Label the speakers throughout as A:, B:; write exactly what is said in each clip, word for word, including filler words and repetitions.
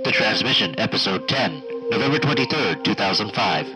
A: The Transmission, Episode ten, November twenty-third, two thousand five.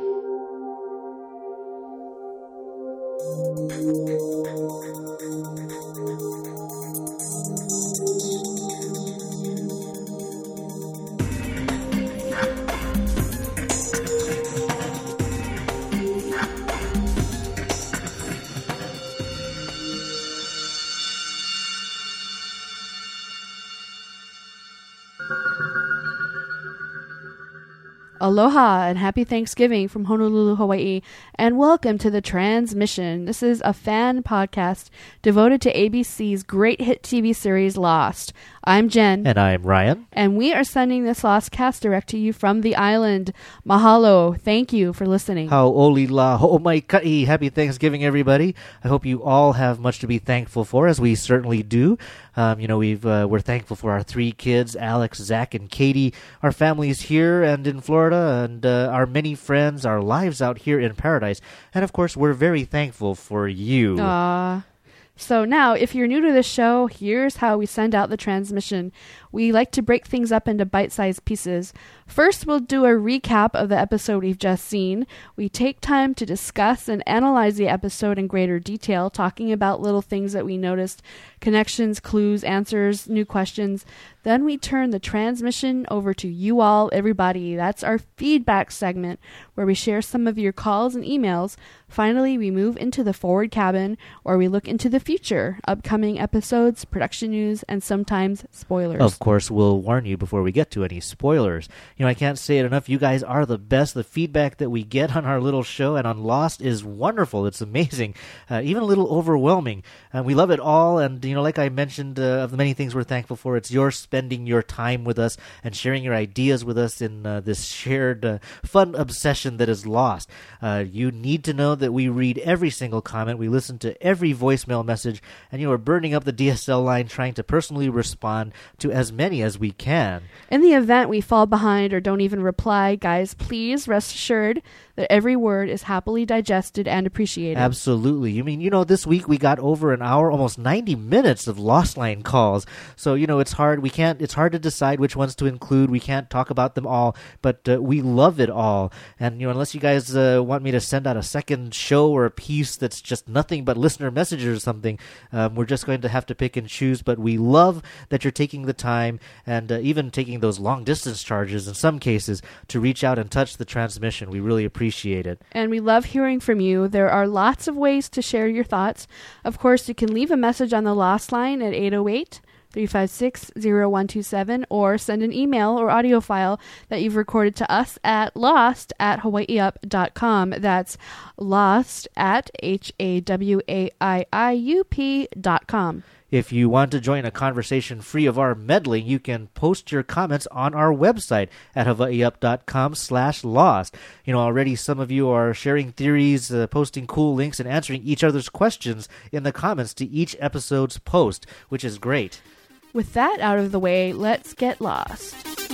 B: Aloha and happy Thanksgiving from Honolulu, Hawaii, and welcome to The Transmission. This is a fan podcast devoted to A B C's great hit T V series Lost. I'm Jen.
C: And I'm Ryan.
B: And we are sending this Lost cast direct to you from the island. Mahalo. Thank you for listening.
C: Hau'oli la ho'omaikai. Happy Thanksgiving, everybody. I hope you all have much to be thankful for, as we certainly do. Um, you know, we've, uh, we're thankful for our three kids, Alex, Zach, and Katie, our families here and in Florida, and uh, our many friends, our lives out here in paradise. And, of course, we're very thankful for you.
B: Aww. So now, if you're new to the show, here's how we send out the transmission. We like to break things up into bite-sized pieces. First, we'll do a recap of the episode we've just seen. We take time to discuss and analyze the episode in greater detail, talking about little things that we noticed, connections, clues, answers, new questions. Then we turn the transmission over to you all, everybody. That's our feedback segment, where we share some of your calls and emails. Finally, we move into the forward cabin, where we look into the future, upcoming episodes, production news, and sometimes spoilers.
C: Of course, we'll warn you before we get to any spoilers. You know, I can't say it enough. You guys are the best. The feedback that we get on our little show and on Lost is wonderful. It's amazing, uh, even a little overwhelming. And we love it all. And, you know, like I mentioned, uh, of the many things we're thankful for, it's your spending your time with us and sharing your ideas with us in uh, this shared uh, fun obsession that is Lost. Uh, you need to know that we read every single comment. We listen to every voicemail message. And, you know, we're burning up the D S L line trying to personally respond to as many as we can.
B: In the event we fall behind or don't even reply, guys, please rest assured that every word is happily digested and appreciated.
C: Absolutely. You mean, you know, this week we got over an hour, almost ninety minutes of Lost Line calls. So, you know, it's hard. We can't, it's hard to decide which ones to include. We can't talk about them all, but uh, we love it all. And, you know, unless you guys uh, want me to send out a second show or a piece that's just nothing but listener messages or something, um, we're just going to have to pick and choose. But we love that you're taking the time and uh, even taking those long distance charges in some cases to reach out and touch the transmission. We really appreciate it.
B: And we love hearing from you. There are lots of ways to share your thoughts. Of course, you can leave a message on the Lost Line at eight oh eight, three five six, oh one two seven or send an email or audio file that you've recorded to us at lost at hawaii up dot com. That's lost at H A W A I I U P dot com.
C: If you want to join a conversation free of our meddling, you can post your comments on our website at hawaii up dot com slash lost. You know, already some of you are sharing theories, uh, posting cool links, and answering each other's questions in the comments to each episode's post, which is great.
B: With that out of the way, let's get lost.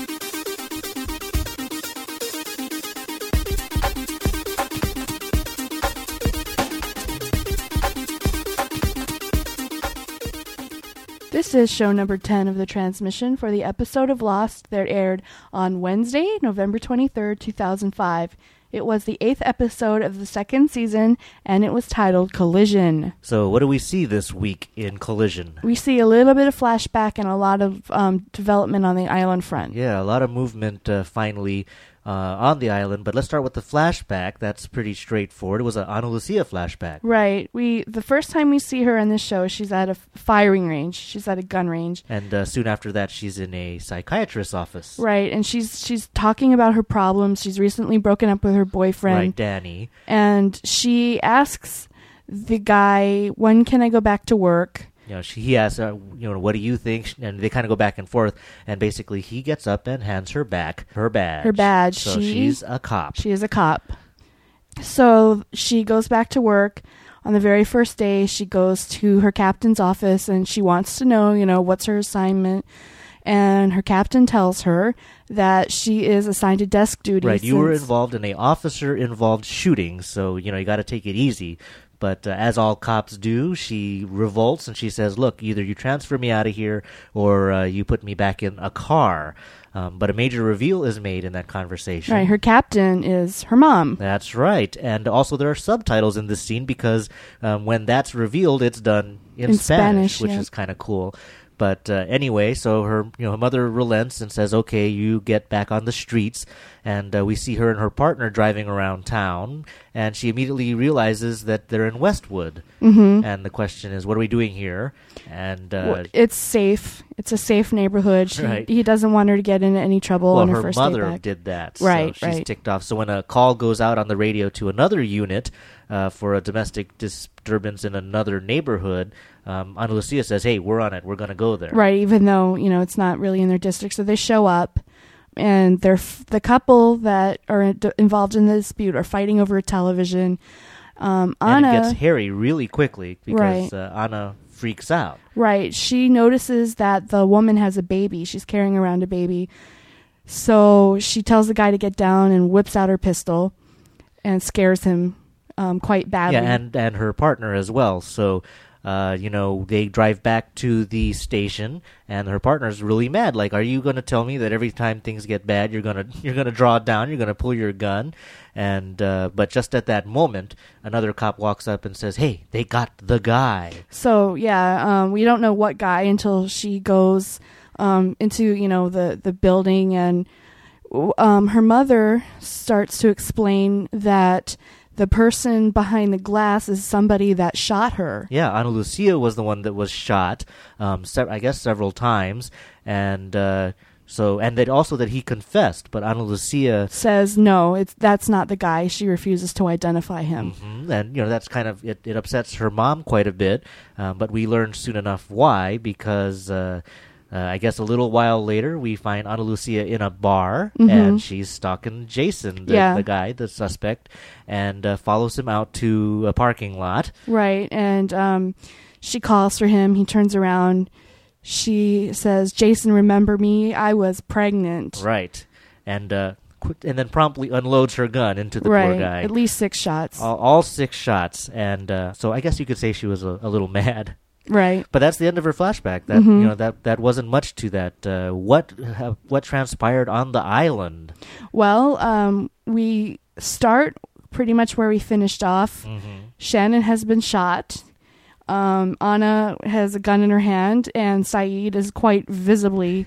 B: This is show number ten of the transmission for the episode of Lost that aired on Wednesday, November twenty-third, two thousand five. It was the eighth episode of the second season, and it was titled Collision.
C: So what do we see this week in Collision?
B: We see a little bit of flashback and a lot of um, development on the island front.
C: Yeah, a lot of movement uh, finally uh, on the island. But let's start with the flashback. That's pretty straightforward. It was an Ana Lucia flashback.
B: Right. We the first time we see her in this show, she's at a firing range. She's at a gun range.
C: And uh, soon after that, she's in a psychiatrist's office.
B: Right. And she's she's talking about her problems. She's recently broken up with her boyfriend.
C: Right, Danny.
B: And she asks the guy, when can I go back to work?
C: You know, she, he asks, uh, you know, what do you think? And they kind of go back and forth. And basically, he gets up and hands her back her badge.
B: Her badge.
C: So
B: she,
C: she's a cop.
B: She is a cop. So she goes back to work. On the very first day, she goes to her captain's office, and she wants to know, you know, what's her assignment. And her captain tells her that she is assigned to desk duty.
C: Right, you were involved in a officer-involved shooting, so, you know, you got to take it easy. But uh, as all cops do, she revolts and she says, look, either you transfer me out of here or uh, you put me back in a car. Um, but a major reveal is made in that conversation.
B: Right, her captain is her mom.
C: That's right. And also there are subtitles in this scene because um, when that's revealed, it's done in,
B: In
C: Spanish,
B: Spanish,
C: which
B: yeah.
C: is kind of cool. But uh, anyway, so her, you know, her mother relents and says, okay, you get back on the streets. And uh, we see her and her partner driving around town. And she immediately realizes that they're in Westwood.
B: Mm-hmm.
C: And the question is, what are we doing here? And uh,
B: Well, it's safe. It's a safe neighborhood. She,
C: Right.
B: He doesn't want her to get into any trouble
C: well,
B: on her,
C: her
B: first
C: mother
B: day back.
C: did that.
B: Right,
C: so she's
B: right.
C: ticked off. So when a call goes out on the radio to another unit uh, for a domestic disturbance in another neighborhood, um, Ana Lucia says, hey, we're on it. We're going to go there.
B: Right, even though, you know, it's not really in their district. So they show up, and they're f- the couple that are d- involved in the dispute are fighting over a television. Um,
C: And
B: Anna,
C: it gets hairy really quickly because
B: Right.
C: uh, Anna freaks out.
B: right, she notices that the woman has a baby. She's carrying around a baby. So she tells the guy to get down and whips out her pistol and scares him um, quite badly.
C: Yeah, and, and her partner as well. So, uh, you know, they drive back to the station, and her partner's really mad. Like, are you going to tell me that every time things get bad, you're going to you're going to draw down, you're going to pull your gun? And uh, but just at that moment, another cop walks up and says, "Hey, they got the guy."
B: So yeah, um, we don't know what guy until she goes um, into you know the the building, and um, her mother starts to explain that the person behind the glass is somebody that shot her.
C: Yeah, Ana Lucia was the one that was shot, um, se- I guess several times, and uh, so and that also that he confessed, but Ana Lucia.
B: Says no, it's that's not the guy. She refuses to identify him.
C: Mhm, and you know that's kind of it, it upsets her mom quite a bit, um, but we learn soon enough why because uh, uh, I guess a little while later we find Ana Lucia in a bar
B: Mhm.
C: and she's stalking Jason, the,
B: Yeah.
C: the guy, the suspect, and uh, follows him out to a parking lot.
B: Right, and um, she calls for him. He turns around. She says, "Jason, remember me? I was pregnant."
C: Right, and uh, qu- and then promptly unloads her gun into the
B: right,
C: poor guy.
B: at least six shots.
C: all, all six shots, and uh, so I guess you could say she was a, a little mad.
B: Right.
C: But that's the end of her flashback. That
B: Mhm.
C: you know that that wasn't much to that. Uh, what uh, what transpired on the island?
B: Well, um, we start pretty much where we finished off.
C: Mm-hmm.
B: Shannon has been shot. Um, Anna has a gun in her hand, and Saeed is quite visibly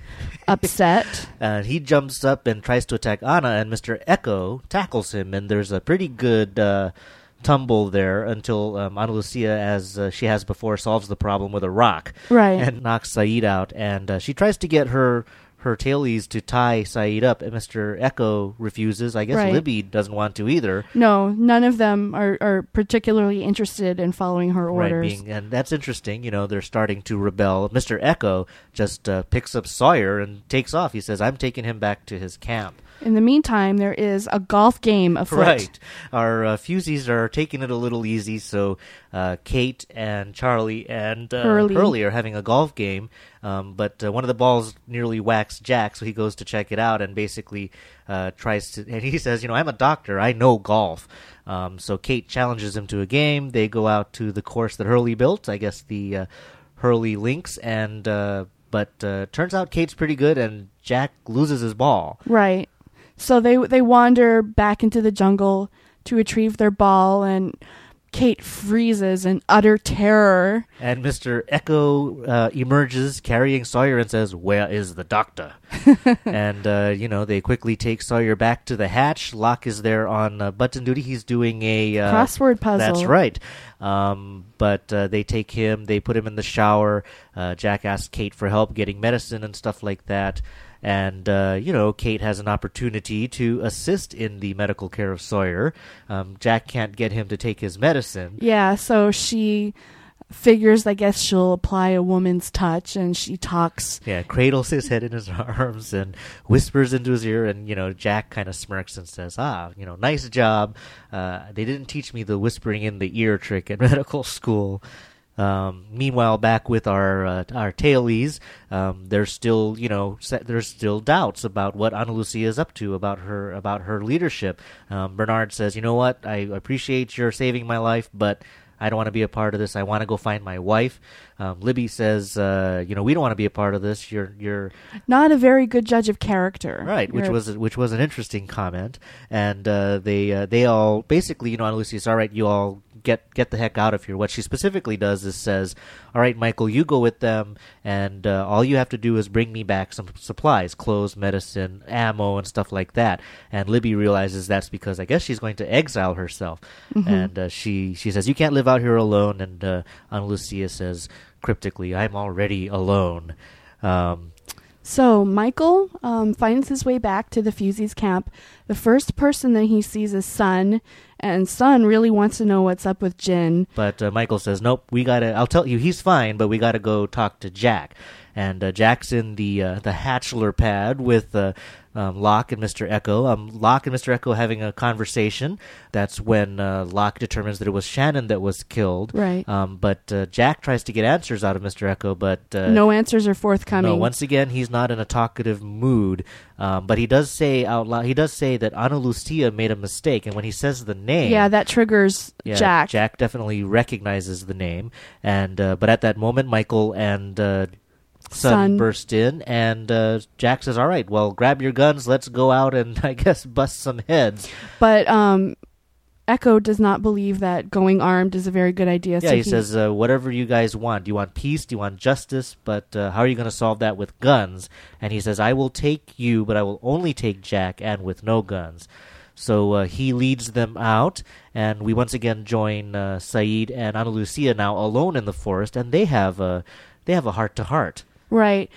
B: upset.
C: Uh, he jumps up and tries to attack Anna, and Mister Echo tackles him, and there's a pretty good uh, tumble there until um, Ana Lucia, as uh, she has before, solves the problem with a rock
B: Right.
C: and knocks Saeed out. And uh, she tries to get her her tailies to tie Saeed up, and Mister Echo refuses. I guess
B: Right.
C: Libby doesn't want to either.
B: No, none of them are, are particularly interested in following her
C: Right,
B: orders.
C: being, and that's interesting. You know, they're starting to rebel. Mister Echo just uh, picks up Sawyer and takes off. He says, "I'm taking him back to his camp."
B: In the meantime, there is a golf game afoot.
C: Right. Our uh, fusies are taking it a little easy, so uh, Kate and Charlie and uh,
B: Hurley.
C: are having a golf game, um, but uh, one of the balls nearly whacks Jack, so he goes to check it out and basically uh, tries to, and he says, you know, I'm a doctor, I know golf. Um, so Kate challenges him to a game. They go out to the course that Hurley built, I guess the uh, Hurley Links, and uh, but uh, turns out Kate's pretty good, and Jack loses his ball.
B: Right. So they they wander back into the jungle to retrieve their ball, and Kate freezes in utter terror.
C: And Mister Echo uh, emerges carrying Sawyer and says, "Where is the doctor?" and, uh, you know, they quickly take Sawyer back to the hatch. Locke is there on uh, button duty. He's doing a... Uh,
B: Crossword puzzle.
C: That's right. Um, but uh, they take him, they put him in the shower. Uh, Jack asks Kate for help getting medicine and stuff like that. And, uh, you know, Kate has an opportunity to assist in the medical care of Sawyer. Um, Jack can't get him to take his medicine.
B: Yeah, so she figures, I guess she'll apply a woman's touch, and she talks.
C: Yeah, cradles his head in his arms and whispers into his ear, and, you know, Jack kind of smirks and says, ah, you know, nice job. Uh, they didn't teach me the whispering in the ear trick at medical school. Um, meanwhile, back with our uh, our tailies, um, there's still, you know, se- there's still doubts about what Ana Lucia is up to, about her about her leadership. Um, Bernard says, you know what, I appreciate your saving my life, but I don't want to be a part of this. I want to go find my wife. Um, Libby says, uh, you know, we don't want to be a part of this. You're you're
B: not a very good judge of character,
C: right?
B: You're
C: Which was which was an interesting comment, and uh, they uh, they all basically, you know, Ana Lucia says, all right, you all get get the heck out of here. What she specifically does is says, all right, Michael, you go with them, and uh, all you have to do is bring me back some supplies, clothes, medicine, ammo, and stuff like that. And Libby realizes that's because I guess she's going to exile herself, mm-hmm. and uh, she she says, you can't live out here alone. And uh, Ana Lucia says cryptically, I'm already alone. Um,
B: So Michael um, finds his way back to the Fusees camp. The first person that he sees is Sun, and Sun really wants to know what's up with Jin.
C: But uh, Michael says, nope, we gotta, I'll tell you, he's fine, but we gotta go talk to Jack. And uh, Jack's in the uh, the hatchler pad with uh, um, Locke and Mister Echo. Um, Locke and Mister Echo having a conversation. That's when uh, Locke determines that it was Shannon that was killed.
B: Right.
C: Um, but uh, Jack tries to get answers out of Mister Echo, but uh,
B: no answers are forthcoming.
C: No, once again, he's not in a talkative mood. Um, but he does say out loud. He does say that Ana Lucia made a mistake, and when he says the name,
B: yeah, that triggers
C: yeah,
B: Jack.
C: Jack definitely recognizes the name, and uh, but at that moment, Michael and uh, Sun,
B: Sun
C: burst in, and uh, Jack says, all right, well, grab your guns, let's go out and, I guess, bust some heads.
B: But um, Echo does not believe that going armed is a very good idea.
C: Yeah,
B: so
C: he, he says, uh, whatever you guys want. Do you want peace? Do you want justice? But uh, how are you going to solve that with guns? And he says, I will take you, but I will only take Jack, and with no guns. So uh, he leads them out, and we once again join uh, Sayid and Ana Lucia now alone in the forest, and they have a, they have a heart-to-heart.
B: Right.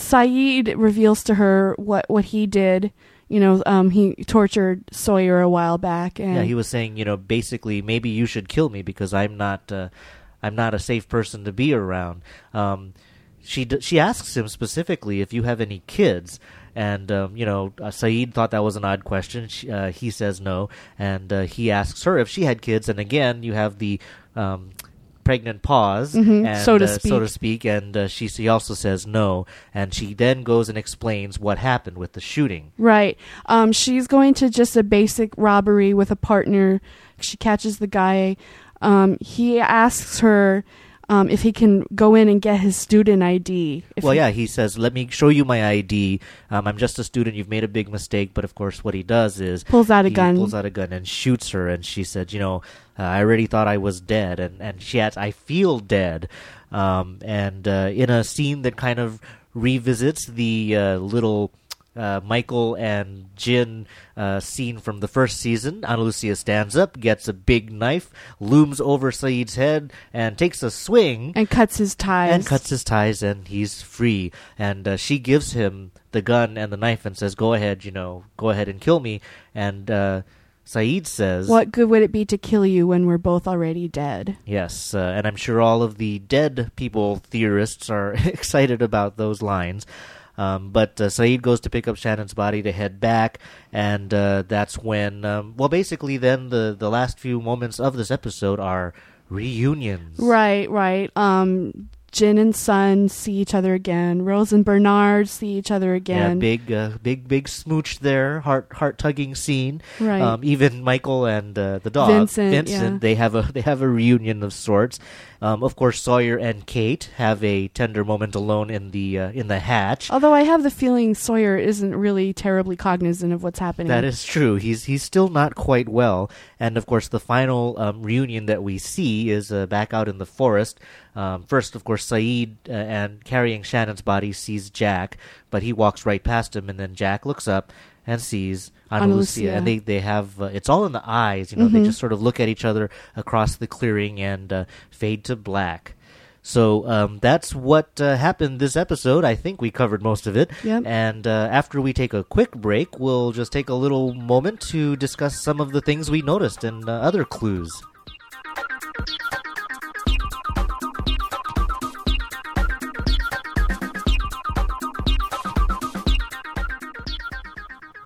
B: Sayid reveals to her what, what he did. You know, um, he tortured Sawyer a while back. And
C: yeah, he was saying, you know, basically, maybe you should kill me because I'm not, uh, I'm not a safe person to be around. Um, she d- she asks him specifically if you have any kids, and um, you know, uh, Sayid thought that was an odd question. She, uh, he says no, and uh, he asks her if she had kids, and again, you have the um, pregnant pause,
B: mm-hmm,
C: and,
B: so to
C: uh,
B: speak.
C: so to speak, and uh, she, she also says no, and she then goes and explains what happened with the shooting.
B: Right. Um, she's going to just a basic robbery with a partner. She catches the guy. Um, he asks her um, if he can go in and get his student I D. If
C: well,
B: he-
C: yeah, he says, let me show you my I D. Um, I'm just a student. You've made a big mistake. But, of course, what he does is...
B: Pulls out a
C: he
B: gun.
C: pulls out a gun and shoots her. And she said, you know, uh, I already thought I was dead. And, and she adds, I feel dead. Um, and uh, in a scene that kind of revisits the uh, little... Uh, Michael and Jin uh, scene from the first season, Ana Lucia stands up, gets a big knife, looms over Sayid's head, and takes a swing.
B: And cuts his ties.
C: And cuts his ties, and he's free. And uh, she gives him the gun and the knife and says, go ahead, you know, go ahead and kill me. And uh, Sayid says...
B: What good would it be to kill you when we're both already dead?
C: Yes, uh, and I'm sure all of the dead people theorists are excited about those lines. Um, but uh, Sayid goes to pick up Shannon's body to head back, and uh, that's when, um, well, basically then the, the last few moments of this episode are reunions.
B: Right, right. Um, Jin and Sun see each other again. Rose and Bernard see each other again.
C: Yeah, big, uh, big, big smooch there. Heart, heart tugging scene.
B: Right.
C: Um, even Michael and uh, the dog,
B: Vincent,
C: Vincent,
B: yeah.
C: they have a they have a reunion of sorts. Um, of course, Sawyer and Kate have a tender moment alone in the uh, in the hatch.
B: Although I have the feeling Sawyer isn't really terribly cognizant of what's happening.
C: That is true. He's he's still not quite well. And of course, the final um, reunion that we see is uh, back out in the forest. Um, first, of course, Sayid uh, and carrying Shannon's body sees Jack, but he walks right past him, and then Jack looks up and sees Ana
B: Ana
C: Lucia,
B: Lucia.
C: and they they have uh, it's all in the eyes. You know,
B: Mm-hmm.
C: they just sort of look at each other across the clearing and uh, fade to black. So um, that's what uh, happened this episode. I think we covered most of it.
B: Yep.
C: And uh, after we take a quick break, we'll just take a little moment to discuss some of the things we noticed and uh, other clues.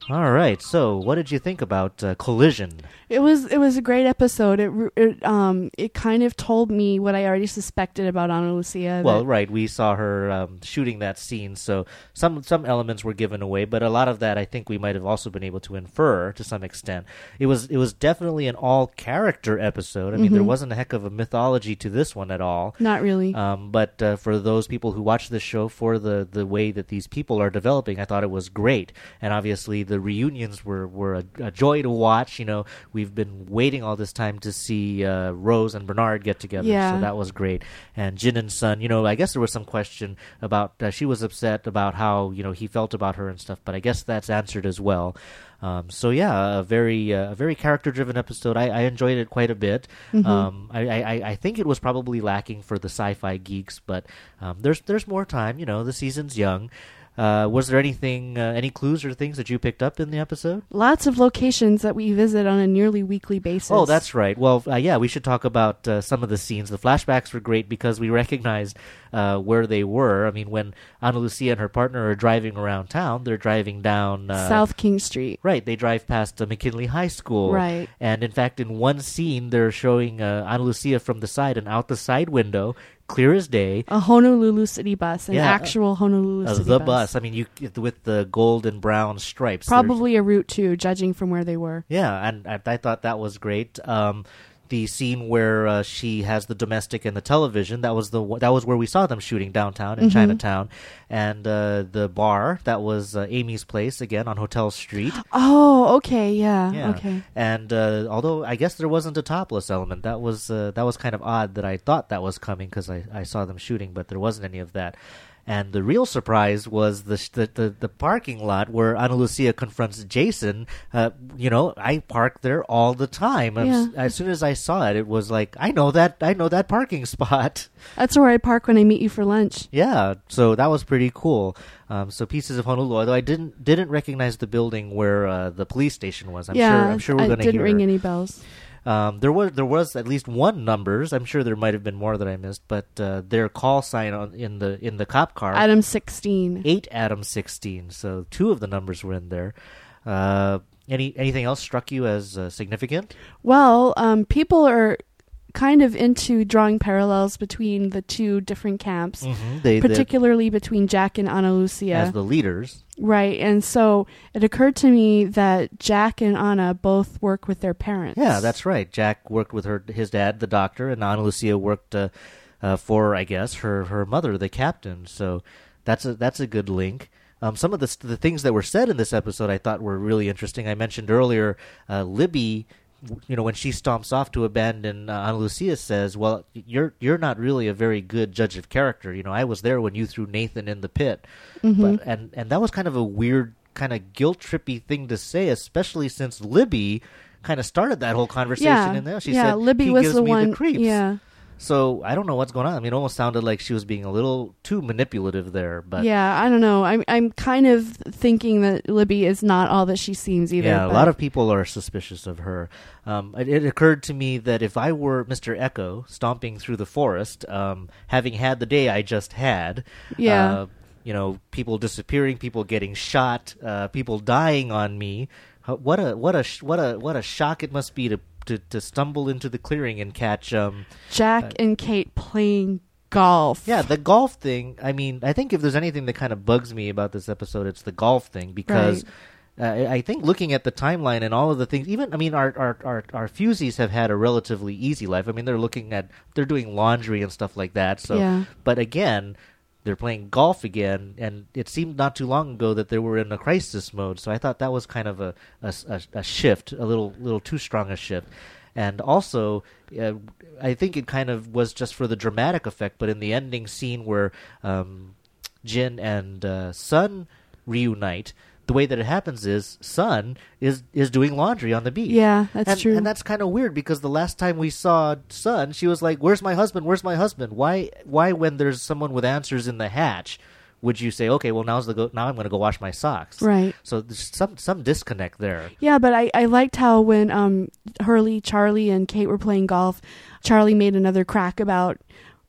C: All right. So, what did you think about uh, Collision?
B: It was it was a great episode. It it um it kind of told me what I already suspected about Ana Lucia.
C: Well,
B: that-
C: right. We saw her um, shooting that scene, so some some elements were given away, but a lot of that I think we might have also been able to infer to some extent. It was it was definitely an all character episode. I mean,
B: Mm-hmm.
C: there wasn't a heck of a mythology to this one at all.
B: Not really.
C: Um, but uh, for those people who watch this show, for the, the way that these people are developing, I thought it was great. And obviously, the reunions were, were a, a joy to watch. You know, we've been waiting all this time to see uh, Rose and Bernard get together,
B: Yeah.
C: so that was great. And Jin and Sun, you know, I guess there was some question about uh, she was upset about how you know he felt about her and stuff, but I guess that's answered as well. Um, so yeah, a very uh, a very character driven episode. I, I enjoyed it quite a bit.
B: Mm-hmm.
C: Um, I, I, I think it was probably lacking for the sci-fi geeks, but um, there's there's more time. You know, the season's young. Uh, was there anything, uh, any clues or things that you picked up in the episode?
B: Lots of locations that we visit on a nearly weekly basis.
C: Oh, that's right. Well, uh, yeah, we should talk about uh, some of the scenes. The flashbacks were great because we recognized uh, where they were. I mean, when Ana Lucia and her partner are driving around town, they're driving down uh,
B: South King Street.
C: Right, they drive past uh, McKinley High School.
B: Right.
C: And in fact, in one scene, they're showing uh, Ana Lucia from the side, and out the side window, clear as day,
B: A Honolulu City bus, an
C: Yeah,
B: actual Honolulu
C: uh,
B: City
C: the
B: bus.
C: bus. I mean, you with the gold and brown stripes. There's-
B: Probably a route too, judging from where they were.
C: Yeah, and I, I thought that was great. Um, the scene where uh, she has the domestic and the television, that was the one- that was where we saw them shooting downtown in
B: Mhm.
C: Chinatown, and uh, the bar, that was uh, Amy's place again on Hotel Street.
B: Oh, okay, yeah,
C: Yeah.
B: okay.
C: And uh, although I guess there wasn't a topless element, that was uh, that was kind of odd that I thought that was coming because I, I saw them shooting, but there wasn't any of that. And the real surprise was the the, the, the parking lot where Ana Lucia confronts Jason. Uh, you know, I park there all the time.
B: Yeah.
C: As, as soon as I saw it, it was like, I know that I know that parking spot.
B: That's where I park when I meet you for lunch.
C: Yeah, so that was pretty cool. Um, so pieces of Honolulu, although I didn't didn't recognize the building where uh, the police station was. I'm
B: yeah,
C: sure I'm sure we're
B: I
C: going to
B: didn't
C: hear.
B: ring any bells.
C: Um, there was there was at least one numbers. I'm sure there might have been more that I missed, but uh, their call sign on in the in the cop car,
B: Adam sixteen.
C: eight Adam sixteen. So two of the numbers were in there. Uh, any anything else struck you as uh, significant?
B: Well, um, people are kind of into drawing parallels between the two different camps,
C: Mm-hmm. They, they
B: particularly between Jack and Ana Lucia.
C: as the leaders.
B: Right, and so it occurred to me that Jack and Anna both work with their parents.
C: Yeah, that's right. Jack worked with her his dad, the doctor, and Ana Lucia worked uh, uh, for, I guess, her her mother, the captain. So that's a that's a good link. Um, some of the the things that were said in this episode I thought were really interesting. I mentioned earlier, uh, Libby, you know, when she stomps off to abandon uh, Ana Lucia, says, "Well, you're you're not really a very good judge of character. You know, I was there when you threw Nathan in the pit."
B: Mm-hmm.
C: But and and that was kind of a weird, kind of guilt trippy thing to say, especially since Libby kind of started that whole conversation
B: yeah,
C: in there. She
B: yeah,
C: said,
B: Libby
C: "He
B: was
C: gives
B: the
C: me
B: one.
C: the creeps."
B: Yeah,
C: So I don't know what's going on. I mean, it almost sounded like she was being a little too manipulative there. But
B: yeah. I don't know. I'm I'm kind of thinking that Libby is not all that she seems either.
C: yeah, a
B: but-
C: lot of people are suspicious of her. Um, it, it occurred to me that if I were Mister Echo stomping through the forest, um, having had the day I just had,
B: Yeah.
C: uh, you know, people disappearing, people getting shot, uh, people dying on me. uh, What a what a sh- what a what a shock it must be to to, to stumble into the clearing and catch. Um,
B: Jack
C: uh,
B: and Kate playing golf.
C: Yeah, the golf thing. I mean, I think if there's anything that kind of bugs me about this episode, it's the golf thing because uh, I I think looking at the timeline and all of the things, even I mean, our our our our Fusees have had a relatively easy life. I mean, they're looking at they're doing laundry and stuff like that. So,
B: Yeah.
C: but again, they're playing golf again, and it seemed not too long ago that they were in a crisis mode. So I thought that was kind of a a, a, a shift, a little little too strong a shift. And also, uh, I think it kind of was just for the dramatic effect, but in the ending scene where um, Jin and uh, Sun reunite, the way that it happens is Sun is, is doing laundry on the beach.
B: Yeah, that's
C: and,
B: true.
C: And that's kind of weird because the last time we saw Sun, she was like, "Where's my husband? Where's my husband?" Why? Why, when there's someone with answers in the hatch, would you say, "Okay, well now's the go- now I'm going to go wash my socks"?
B: Right.
C: So there's some some disconnect there.
B: Yeah, but I, I liked how when um Hurley, Charlie, and Kate were playing golf, Charlie made another crack about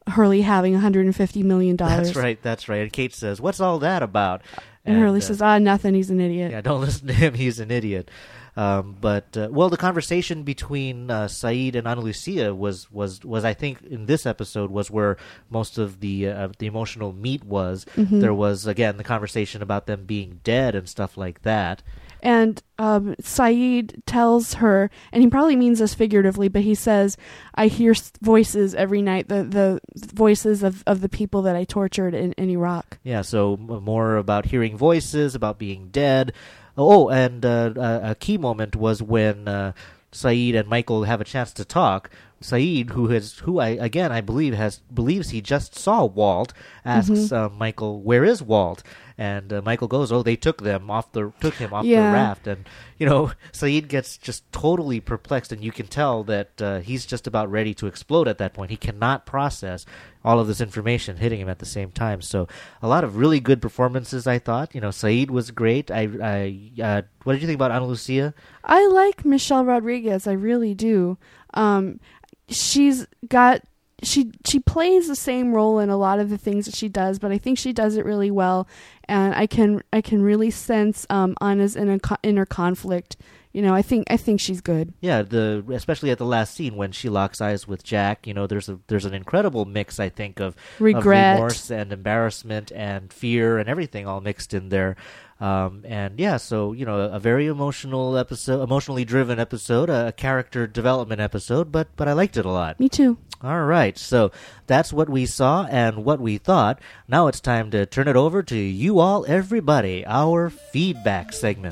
B: Hurley having one hundred fifty million dollars.
C: That's right, that's right. And Kate says, what's all that about?
B: And, and Hurley uh, says, ah, nothing, he's an idiot.
C: Yeah, don't listen to him, he's an idiot. Um, but, uh, well, the conversation between uh, Sayid and Ana Lucia was, was, was, I think, in this episode was where most of the uh, the emotional meat was. Mm-hmm. There was, again, the conversation about them being dead and stuff like that.
B: And um, Sayid tells her, and he probably means this figuratively, but he says, I hear voices every night, the, the voices of, of the people that I tortured in, in Iraq.
C: Yeah, so more about hearing voices, about being dead. Oh, and uh, a key moment was when uh, Sayid and Michael have a chance to talk. Sayid, who has, who I again I believe has believes he just saw Walt, asks mm-hmm. uh, Michael, "Where is Walt?" And uh, Michael goes, "Oh, they took them off the took him off
B: yeah.
C: the raft." And you know, Sayid gets just totally perplexed, and you can tell that uh, he's just about ready to explode at that point. He cannot process all of this information hitting him at the same time. So, a lot of really good performances, I thought. You know, Sayid was great. I, I uh, what did you think about Ana Lucia?
B: I like Michelle Rodriguez. I really do. Um, she's got. She she plays the same role in a lot of the things that she does, but I think she does it really well, and I can I can really sense um, Anna's inner inner conflict. You know, I think I think she's good.
C: Yeah, the especially at the last scene when she locks eyes with Jack. You know, there's a there's an incredible mix, I think, of
B: regret,
C: of remorse, and embarrassment, and fear, and everything all mixed in there. Um, and yeah, so you know, a, a very emotional episode, emotionally driven episode, a, a character development episode. But but I liked it a lot.
B: Me too.
C: All right, so that's what we saw and what we thought. Now it's time to turn it over to you all, everybody, our feedback segment.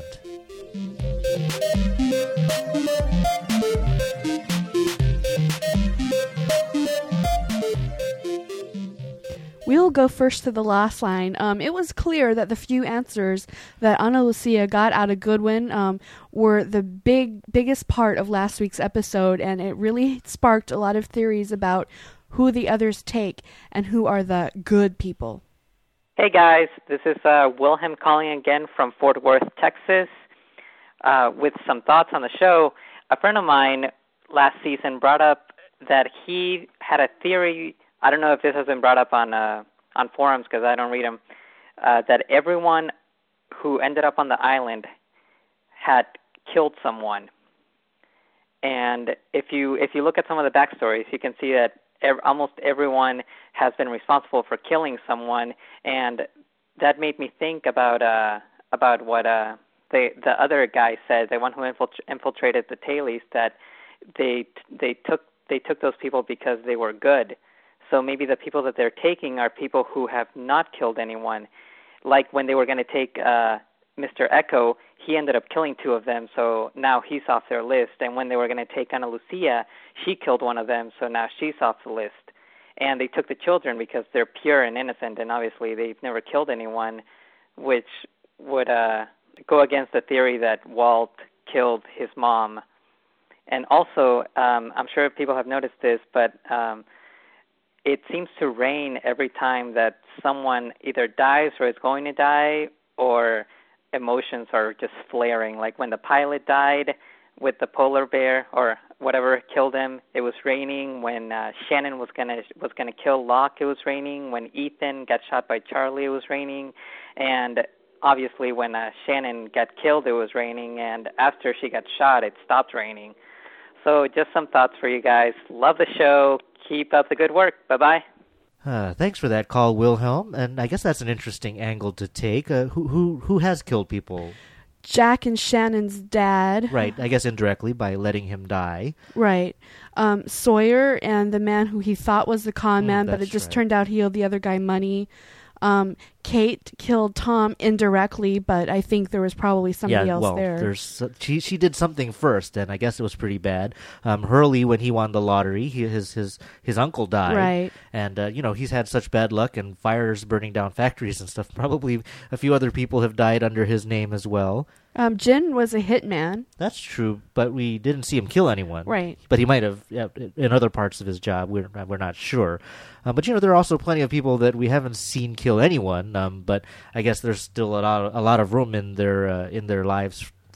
B: We'll go first to the last line. Um, it was clear that the few answers that Ana Lucia got out of Goodwin um, were the big, biggest part of last week's episode, and it really sparked a lot of theories about who the others take and who are the good people.
D: Hey guys, this is uh, Wilhelm calling again from Fort Worth, Texas, uh, with some thoughts on the show. A friend of mine last season brought up that he had a theory. I don't know if this has been brought up on uh, on forums because I don't read them, uh, that everyone who ended up on the island had killed someone. And if you if you look at some of the backstories, you can see that ev- almost everyone has been responsible for killing someone, and that made me think about uh, about what uh, the the other guy said, the one who infiltr- infiltrated the tailies, that they they took they took those people because they were good. So maybe the people that they're taking are people who have not killed anyone. Like when they were going to take uh, Mister Echo, he ended up killing two of them, so now he's off their list. And when they were going to take Ana Lucia, she killed one of them, so now she's off the list. And they took the children because they're pure and innocent, and obviously they've never killed anyone, which would uh, go against the theory that Walt killed his mom. And also, um, I'm sure people have noticed this, but um, it seems to rain every time that someone either dies or is going to die, or emotions are just flaring. Like when the pilot died with the polar bear or whatever killed him, it was raining. When uh, Shannon was gonna was gonna kill Locke, it was raining. When Ethan got shot by Charlie, it was raining. And obviously when uh, Shannon got killed, it was raining. And after she got shot, it stopped raining. So just some thoughts for you guys. Love the show. Keep up the good work. Bye-bye.
C: Uh, thanks for that call, Wilhelm. And I guess that's an interesting angle to take. Uh, who who who has killed people?
B: Jack and Shannon's dad.
C: Right, I guess indirectly by letting him die.
B: Right. Um, Sawyer and the man who he thought was the con man,
C: mm,
B: but it just
C: right.
B: turned out he owed the other guy money. Um, Kate killed Tom indirectly, but I think there was probably somebody
C: yeah,
B: else
C: well,
B: there.
C: There's, she she did something first, and I guess it was pretty bad. Um, Hurley, when he won the lottery, he, his his his uncle died,
B: right?
C: And uh, you know he's had such bad luck and fires burning down factories and stuff. Probably a few other people have died under his name as well.
B: Um, Jin was a hitman.
C: That's true, but we didn't see him kill anyone.
B: Right.
C: But he might have yeah, in other parts of his job. We're we're not sure. Uh, but you know, there are also plenty of people that we haven't seen kill anyone. Um, but I guess there's still a lot of, a lot of room in their uh, in their lives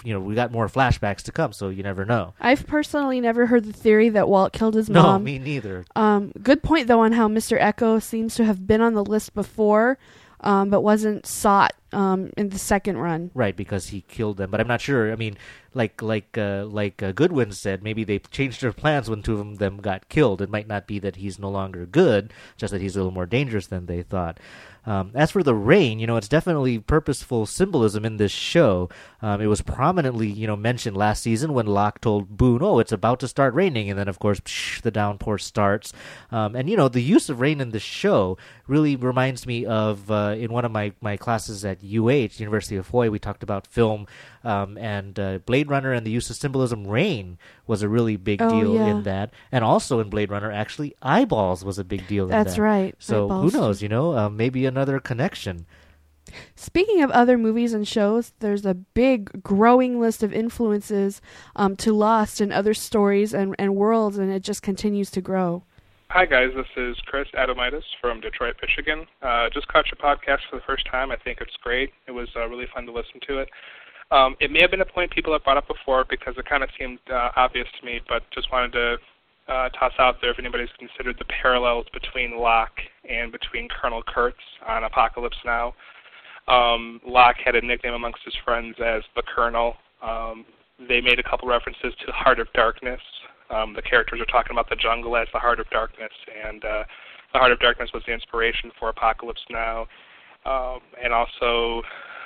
C: you know, we got more flashbacks to come, so you never know.
B: I've personally never heard the theory that Walt killed his
C: No,
B: mom.
C: me neither.
B: Um, good point, though, on how Mister Echo seems to have been on the list before, um, but wasn't sought um, in the second run.
C: Right, because he killed them. But I'm not sure. I mean, like like uh, like uh, Goodwin said, maybe they changed their plans when two of them got killed. It might not be that he's no longer good, just that he's a little more dangerous than they thought. Um, as for the rain, you know, it's definitely purposeful symbolism in this show. Um, it was prominently, you know, mentioned last season when Locke told Boone, oh, it's about to start raining. And then, of course, psh, the downpour starts. Um, and, you know, the use of rain in the show really reminds me of, uh, in one of my, my classes at U H, University of Hawaii, we talked about film um, and uh, Blade Runner and the use of symbolism. Rain was a really big
B: Oh,
C: deal
B: yeah.
C: in that. And also in Blade Runner, actually, eyeballs was a big deal in that.
B: That's right.
C: So
B: Eyeballs.
C: who knows, you know, uh, maybe another connection.
B: Speaking of other movies and shows, there's a big, growing list of influences um, to Lost and other stories and, and worlds, and it just continues to grow.
E: Hi, guys. This is Chris Adamitis from Detroit, Michigan. Uh, just caught your podcast for the first time. I think it's great. It was uh, really fun to listen to it. Um, it may have been a point people have brought up before because it kind of seemed uh, obvious to me, but just wanted to uh, toss out there if anybody's considered the parallels between Locke and between Colonel Kurtz on Apocalypse Now. Um, Locke had a nickname amongst his friends as the Colonel. Um, they made a couple references to the Heart of Darkness. Um, the characters are talking about the jungle as the Heart of Darkness, and uh, the Heart of Darkness was the inspiration for Apocalypse Now. Um, and also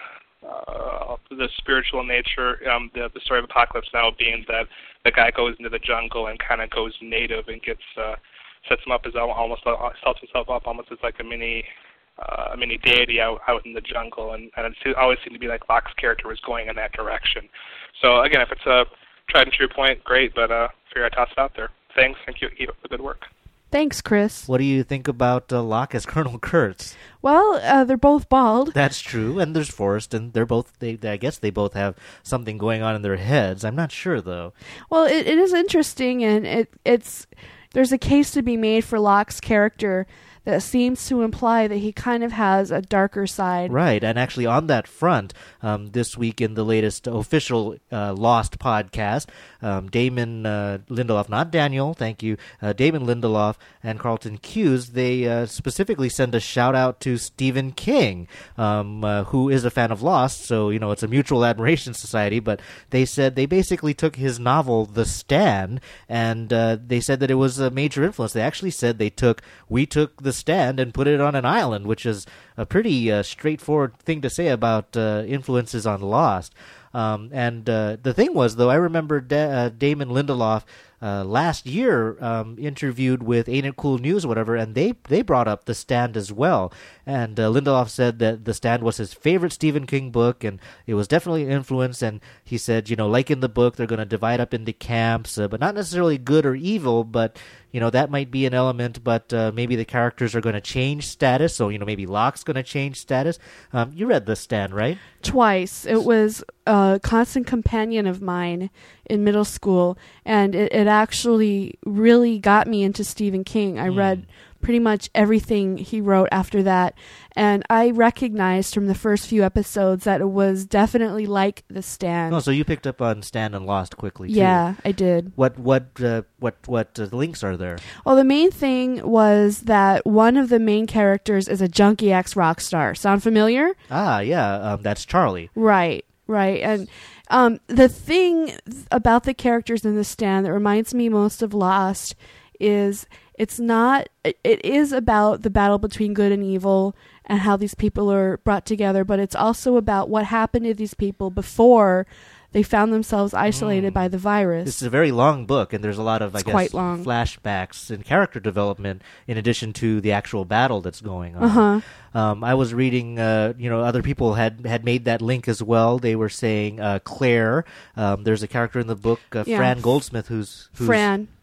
E: uh, the spiritual nature, um, the, the story of Apocalypse Now being that the guy goes into the jungle and kind of goes native and gets uh, sets him up as almost uh, sets himself up almost as like a mini uh, a mini deity out out in the jungle, and, and it always seemed to be like Locke's character was going in that direction. So again, if it's a tried and true point, great, but uh, figure I toss it out there. Thanks, thank you, keep up the good work.
B: Thanks, Chris.
C: What do you think about uh, Locke as Colonel Kurtz?
B: Well, uh, they're both bald.
C: That's true, and there's Forrest, and they're both. They, I guess they both have something going on in their heads. I'm not sure though.
B: Well, it, it is interesting, and it it's there's a case to be made for Locke's character that seems to imply that he kind of has a darker side.
C: Right, and actually on that front, um, this week in the latest official uh, Lost podcast, um, Damon uh, Lindelof, not Daniel, thank you, uh, Damon Lindelof and Carlton Cuse, they uh, specifically send a shout-out to Stephen King, um, uh, who is a fan of Lost, so, you know, it's a mutual admiration society, but they said they basically took his novel, The Stand, and uh, they said that it was a major influence. They actually said they took, we took The Stand and put it on an island, which is a pretty uh, straightforward thing to say about uh, influences on Lost. Um, and uh, the thing was, though, I remember da- uh, Damon Lindelof uh, last year um, interviewed with Ain't It Cool News or whatever, and they, they brought up The Stand as well. And uh, Lindelof said that The Stand was his favorite Stephen King book, and it was definitely an influence. And he said, you know, like in the book, they're going to divide up into camps, uh, but not necessarily good or evil, but you know, that might be an element, but uh, maybe the characters are going to change status. So, you know, maybe Locke's going to change status. Um, you read The Stand, right?
B: Twice. It was a constant companion of mine in middle school, and it, it actually really got me into Stephen King. I mm. read pretty much everything he wrote after that, and I recognized from the first few episodes that it was definitely like The Stand.
C: Oh, so you picked up on Stand and Lost quickly, too.
B: Yeah, I did.
C: What what uh, what what uh, links are there?
B: Well, the main thing was that one of the main characters is a junkie ex-rock star. Sound familiar?
C: Ah, yeah, um, that's Charlie.
B: Right, right. And um, the thing about the characters in The Stand that reminds me most of Lost is it's not, it, it is about the battle between good and evil and how these people are brought together, but it's also about what happened to these people before they found themselves isolated mm. by the virus.
C: This is a very long book, and there's a lot of,
B: it's
C: I guess,
B: quite long.
C: flashbacks and character development in addition to the actual battle that's going on.
B: Uh-huh.
C: Um, I was reading, uh, you know, other people had, had made that link as well. They were saying uh, Claire. Um, there's a character in the book, uh,
B: yeah.
C: Fran Goldsmith, who's, who's
B: Fran.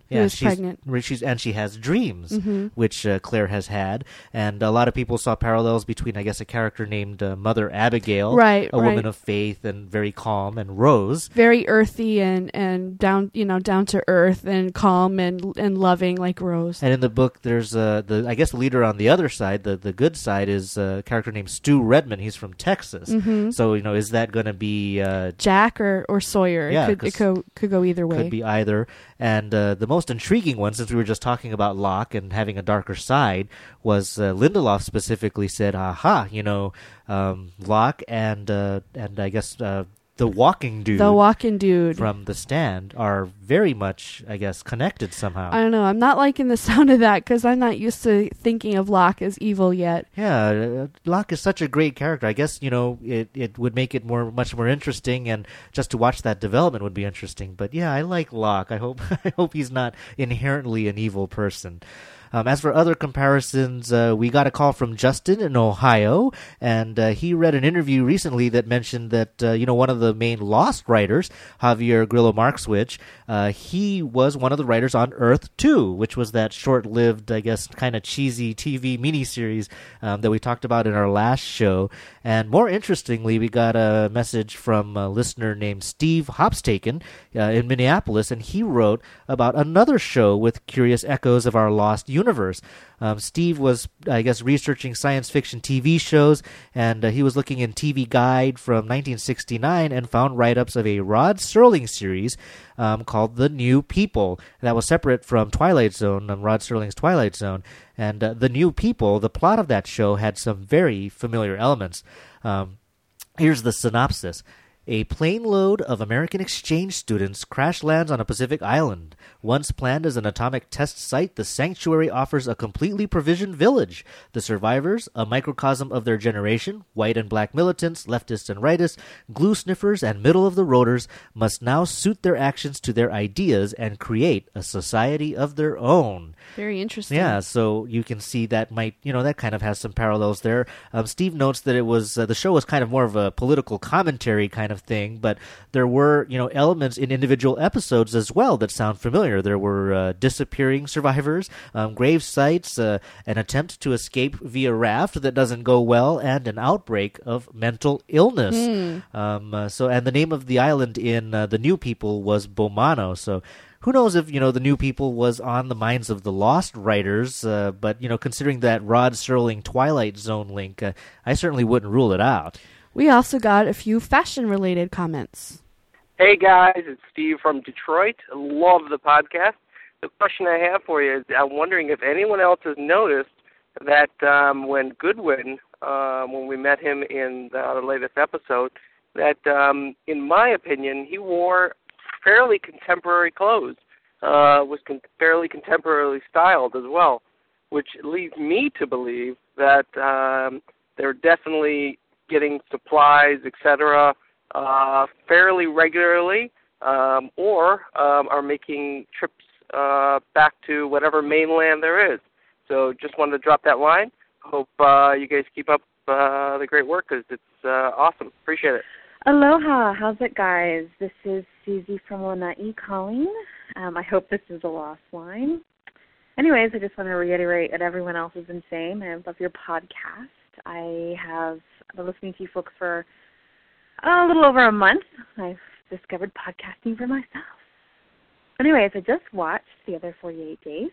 B: who is
C: she's,
B: pregnant.
C: She's, and she has dreams,
B: mm-hmm.
C: which uh, Claire has had. And a lot of people saw parallels between, I guess, a character named uh, Mother Abigail,
B: right,
C: a
B: right.
C: woman of faith and very calm, and Rose.
B: Very earthy and, and down, you know, down to earth and calm and and loving like Rose.
C: And in the book, there's, uh, the I guess, the leader on the other side, the, the good side, is a character named Stu Redman. He's from Texas.
B: Mm-hmm.
C: So, you know, is that going to be... Uh,
B: Jack or, or Sawyer?
C: Yeah,
B: it could, it could, could go either way.
C: Could be either. And uh, the most intriguing one, since we were just talking about Locke and having a darker side, was uh, Lindelof specifically said, aha, you know, um, Locke and, uh, and I guess... Uh, The walking dude,
B: the walking dude
C: from The Stand are very much, I guess, connected somehow.
B: I don't know. I'm not liking the sound of that because I'm not used to thinking of Locke as evil yet.
C: Yeah, uh, Locke is such a great character. I guess, you know, it, it would make it more much more interesting, and just to watch that development would be interesting. But yeah, I like Locke. I hope I hope he's not inherently an evil person. Um, as for other comparisons, uh, we got a call from Justin in Ohio, and uh, he read an interview recently that mentioned that, uh, you know, one of the main Lost writers, Javier Grillo Marxwich, uh, he was one of the writers on Earth two, which was that short-lived, I guess, kind of cheesy T V miniseries um, that we talked about in our last show. And more interestingly, we got a message from a listener named Steve Hopstaken uh, in Minneapolis, and he wrote about another show with curious echoes of our Lost universe. Universe. Um, Steve was, I guess, researching science fiction T V shows, and uh, he was looking in T V Guide from nineteen sixty-nine and found write-ups of a Rod Serling series um, called The New People. That was separate from Twilight Zone, um, Rod Serling's Twilight Zone. And uh, The New People, the plot of that show had some very familiar elements. Um, here's the synopsis. A plane load of American exchange students crash lands on a Pacific island. Once planned as an atomic test site, the sanctuary offers a completely provisioned village. The survivors, a microcosm of their generation, white and black militants, leftists and rightists, glue sniffers, and middle-of-the-roaders, must now suit their actions to their ideas and create a society of their own.
B: Very interesting.
C: Yeah, so you can see that might, you know, that kind of has some parallels there. Um, Steve notes that it was, uh, the show was kind of more of a political commentary kind of thing, but there were, you know, elements in individual episodes as well that sound familiar. There were uh, disappearing survivors, um, grave sites, uh, an attempt to escape via raft that doesn't go well, and an outbreak of mental illness.
B: Mm.
C: Um, uh, so, and the name of the island in uh, The New People was Bomano. So, who knows if, you know, The New People was on the minds of the Lost writers, uh, but, you know, considering that Rod Serling Twilight Zone link, uh, I certainly wouldn't rule it out.
B: We also got a few fashion-related comments.
F: Hey, guys, it's Steve from Detroit. I love the podcast. The question I have for you is I'm wondering if anyone else has noticed that um, when Goodwin, uh, when we met him in the latest episode, that, um, in my opinion, he wore fairly contemporary clothes, uh, was con- fairly contemporarily styled as well, which leads me to believe that um, they're definitely getting supplies, et cetera, uh, fairly regularly, um, or um, are making trips uh, back to whatever mainland there is. So just wanted to drop that line. Hope uh, you guys keep up uh, the great work because it's uh, awesome. Appreciate it.
G: Aloha. How's it, guys? This is Susie from Lanai calling. Um, I hope this is a lost line. Anyways, I just want to reiterate what everyone else has been saying. I love your podcast. I have been listening to you folks for a little over a month. I've discovered podcasting for myself. Anyways, I just watched The Other forty-eight Days.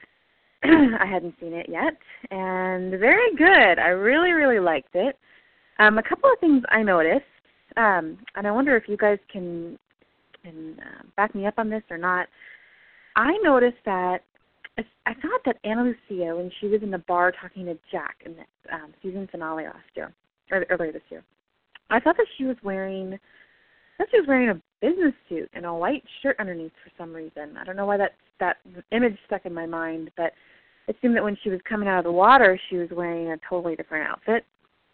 G: I hadn't seen it yet, and very good. I really, really liked it. Um, a couple of things I noticed, um, and I wonder if you guys can can uh, back me up on this or not. I noticed that I thought that Ana Lucia, when she was in the bar talking to Jack in the um, season finale last year, or earlier this year, I thought that she was wearing, I thought she was wearing a business suit and a white shirt underneath for some reason. I don't know why that that image stuck in my mind, but it seemed that when she was coming out of the water, she was wearing a totally different outfit.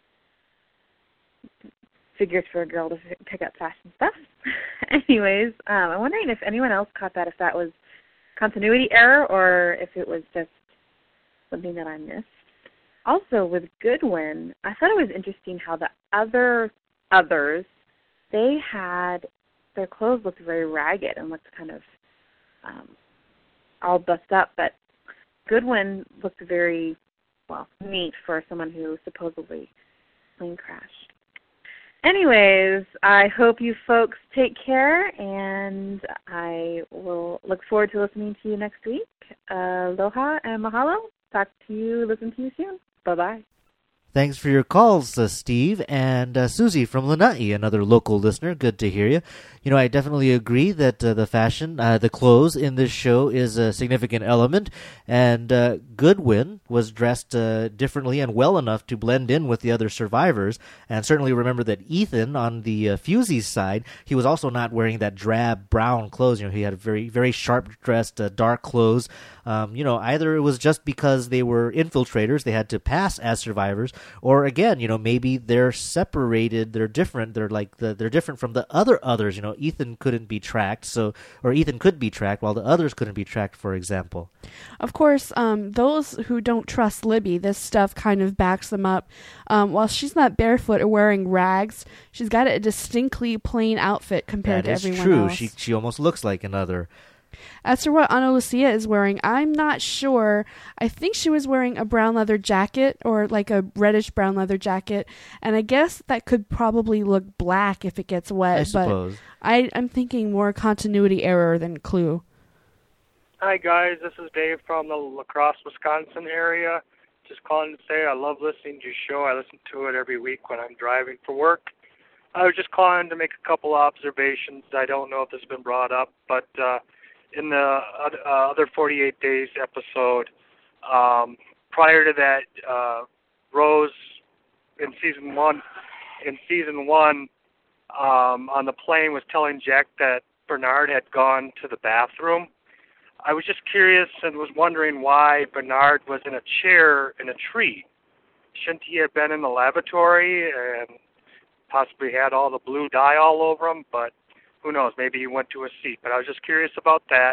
G: Figures for a girl to pick up fashion stuff. Anyways, um, I'm wondering if anyone else caught that, if that was continuity error or if it was just something that I missed. Also, with Goodwin, I thought it was interesting how the other others, they had, their clothes looked very ragged and looked kind of, um, all bust up, but Goodwin looked very, well, neat for someone who supposedly plane crashed. Anyways, I hope you folks take care, and I will look forward to listening to you next week. Uh, aloha and mahalo. Talk to you, listen to you soon. Bye-bye.
C: Thanks for your calls, uh, Steve. And uh, Susie from Lanai, another local listener. Good to hear you. You know, I definitely agree that uh, the fashion, uh, the clothes in this show is a significant element. And uh, Goodwin was dressed uh, differently and well enough to blend in with the other survivors. And certainly remember that Ethan, on the uh, Fusey's side, he was also not wearing that drab brown clothes. You know, he had very, very sharp-dressed, uh, dark clothes. Um, you know, either it was just because they were infiltrators, they had to pass as survivors, or again, you know, maybe they're separated, they're different, they're like the, they're different from the other others. You know, Ethan couldn't be tracked, so or Ethan could be tracked while the others couldn't be tracked, for example.
B: Of course, um, those who don't trust Libby, this stuff kind of backs them up. Um, while she's not barefoot or wearing rags, she's got a distinctly plain outfit compared
C: that
B: to everyone
C: true.
B: else.
C: She she almost looks like another.
B: As for what Ana Lucia is wearing, I'm not sure. I think she was wearing a brown leather jacket or like a reddish brown leather jacket, and I guess that could probably look black if it gets wet.
C: I suppose.
B: But I, I'm thinking more continuity error than clue.
H: Hi guys, this is Dave from the La Crosse, Wisconsin area. Just calling to say I love listening to your show. I listen to it every week when I'm driving for work. I was just calling to make a couple observations. I don't know if this has been brought up, but uh, in the uh, other forty-eight days episode, um, prior to that, uh, Rose in season one, in season one, um, on the plane was telling Jack that Bernard had gone to the bathroom. I was just curious and was wondering why Bernard was in a chair in a tree. Shouldn't he have been in the lavatory and possibly had all the blue dye all over him? But who knows, maybe he went to a seat. But I was just curious about that.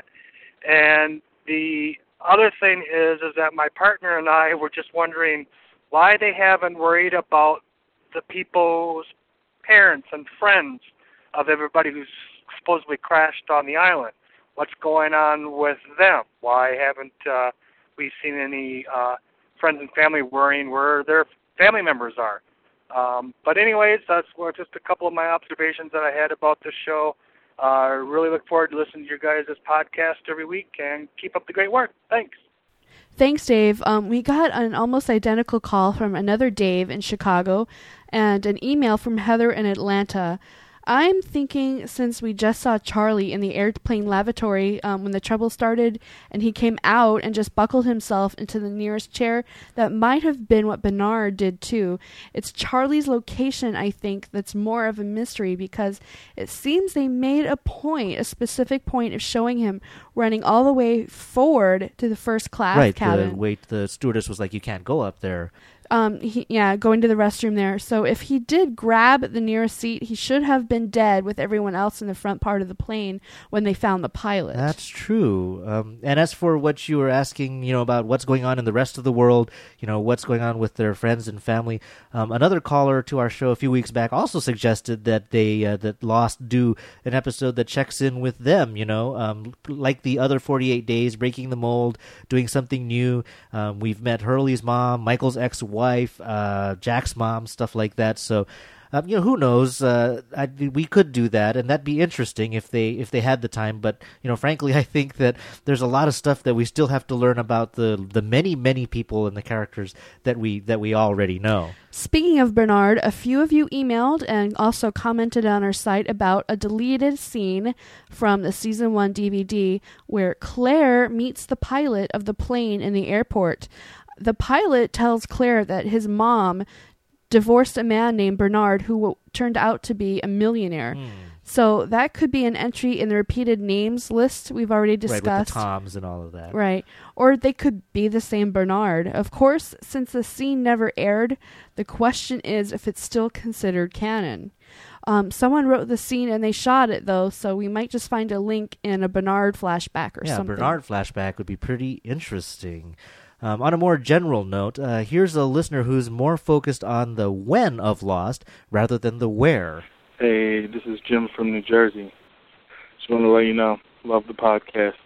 H: And the other thing is, is that my partner and I were just wondering why they haven't worried about the people's parents and friends of everybody who's supposedly crashed on the island. What's going on with them? Why haven't uh, we seen any uh, friends and family worrying where their family members are? Um, but anyways, that's just a couple of my observations that I had about this show. I uh, really look forward to listening to your guys' podcast every week, and keep up the great work. Thanks.
B: Thanks, Dave. Um, we got an almost identical call from another Dave in Chicago and an email from Heather in Atlanta. I'm thinking since we just saw Charlie in the airplane lavatory um, when the trouble started and he came out and just buckled himself into the nearest chair, that might have been what Bernard did too. It's Charlie's location, I think, that's more of a mystery because it seems they made a point, a specific point of showing him running all the way forward to the first class
C: right,
B: cabin.
C: The, wait, the stewardess was like, you can't go up there.
B: Um, he, yeah, going to the restroom there. So if he did grab the nearest seat, he should have been dead with everyone else in the front part of the plane when they found the pilot.
C: That's true. Um, and as for what you were asking, you know, about what's going on in the rest of the world, you know, what's going on with their friends and family, um, another caller to our show a few weeks back also suggested that they uh, that Lost do an episode that checks in with them, you know, um, like the other forty-eight days, breaking the mold, doing something new. Um, we've met Hurley's mom, Michael's ex-wife, wife, uh, Jack's mom, stuff like that. So, um, you know, who knows? Uh, I, we could do that, and that'd be interesting if they if they had the time. But you know, frankly, I think that there's a lot of stuff that we still have to learn about the the many many people and the characters that we that we already know.
B: Speaking of Bernard, a few of you emailed and also commented on our site about a deleted scene from the season one D V D where Claire meets the pilot of the plane in the airport. The pilot tells Claire that his mom divorced a man named Bernard who w- turned out to be a millionaire. Mm. So that could be an entry in the repeated names list we've already discussed.
C: Right, with the Toms and all of that.
B: Right. Or they could be the same Bernard. Of course, since the scene never aired, the question is if it's still considered canon. Um, someone wrote the scene and they shot it, though, so we might just find a link in a Bernard flashback or
C: yeah,
B: something.
C: Yeah, Bernard flashback would be pretty interesting. Um, on a more general note, uh, here's a listener who's more focused on the when of Lost rather than the where.
I: Hey, this is Jim from New Jersey. Just want to let you know, love the podcast.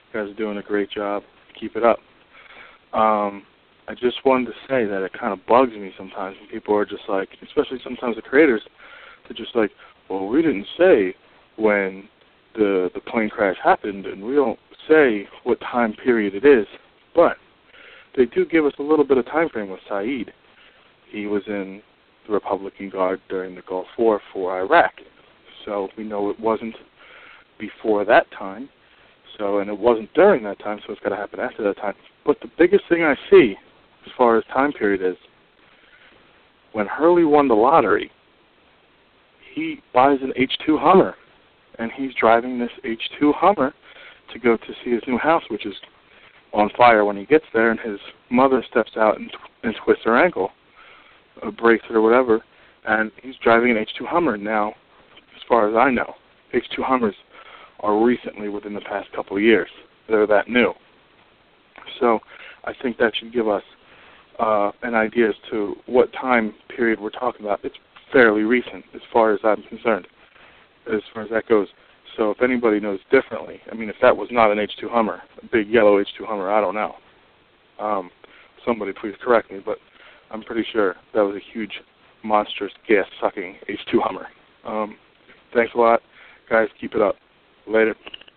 I: You guys are doing a great job. Keep it up. Um, I just wanted to say that it kind of bugs me sometimes when people are just like, especially sometimes the creators, they're just like, well, we didn't say when the the plane crash happened, and we don't say what time period it is. But they do give us a little bit of time frame with Saeed. He was in the Republican Guard during the Gulf War for Iraq. So we know it wasn't before that time. So, and it wasn't during that time, so it's got to happen after that time. But the biggest thing I see as far as time period is when Hurley won the lottery, he buys an H two Hummer, and he's driving this H two Hummer to go to see his new house, which is on fire when he gets there, and his mother steps out and, and twists her ankle, uh, breaks it or whatever, and he's driving an H two Hummer. Now, as far as I know, H two Hummers are recently, within the past couple of years. They're that new. So I think that should give us uh, an idea as to what time period we're talking about. It's fairly recent as far as I'm concerned, as far as that goes. So if anybody knows differently, I mean, if that was not an H two Hummer, a big yellow H two Hummer, I don't know. Um, somebody please correct me, but I'm pretty sure that was a huge, monstrous, gas-sucking H two Hummer. Um, thanks a lot. Guys, keep it up. Later.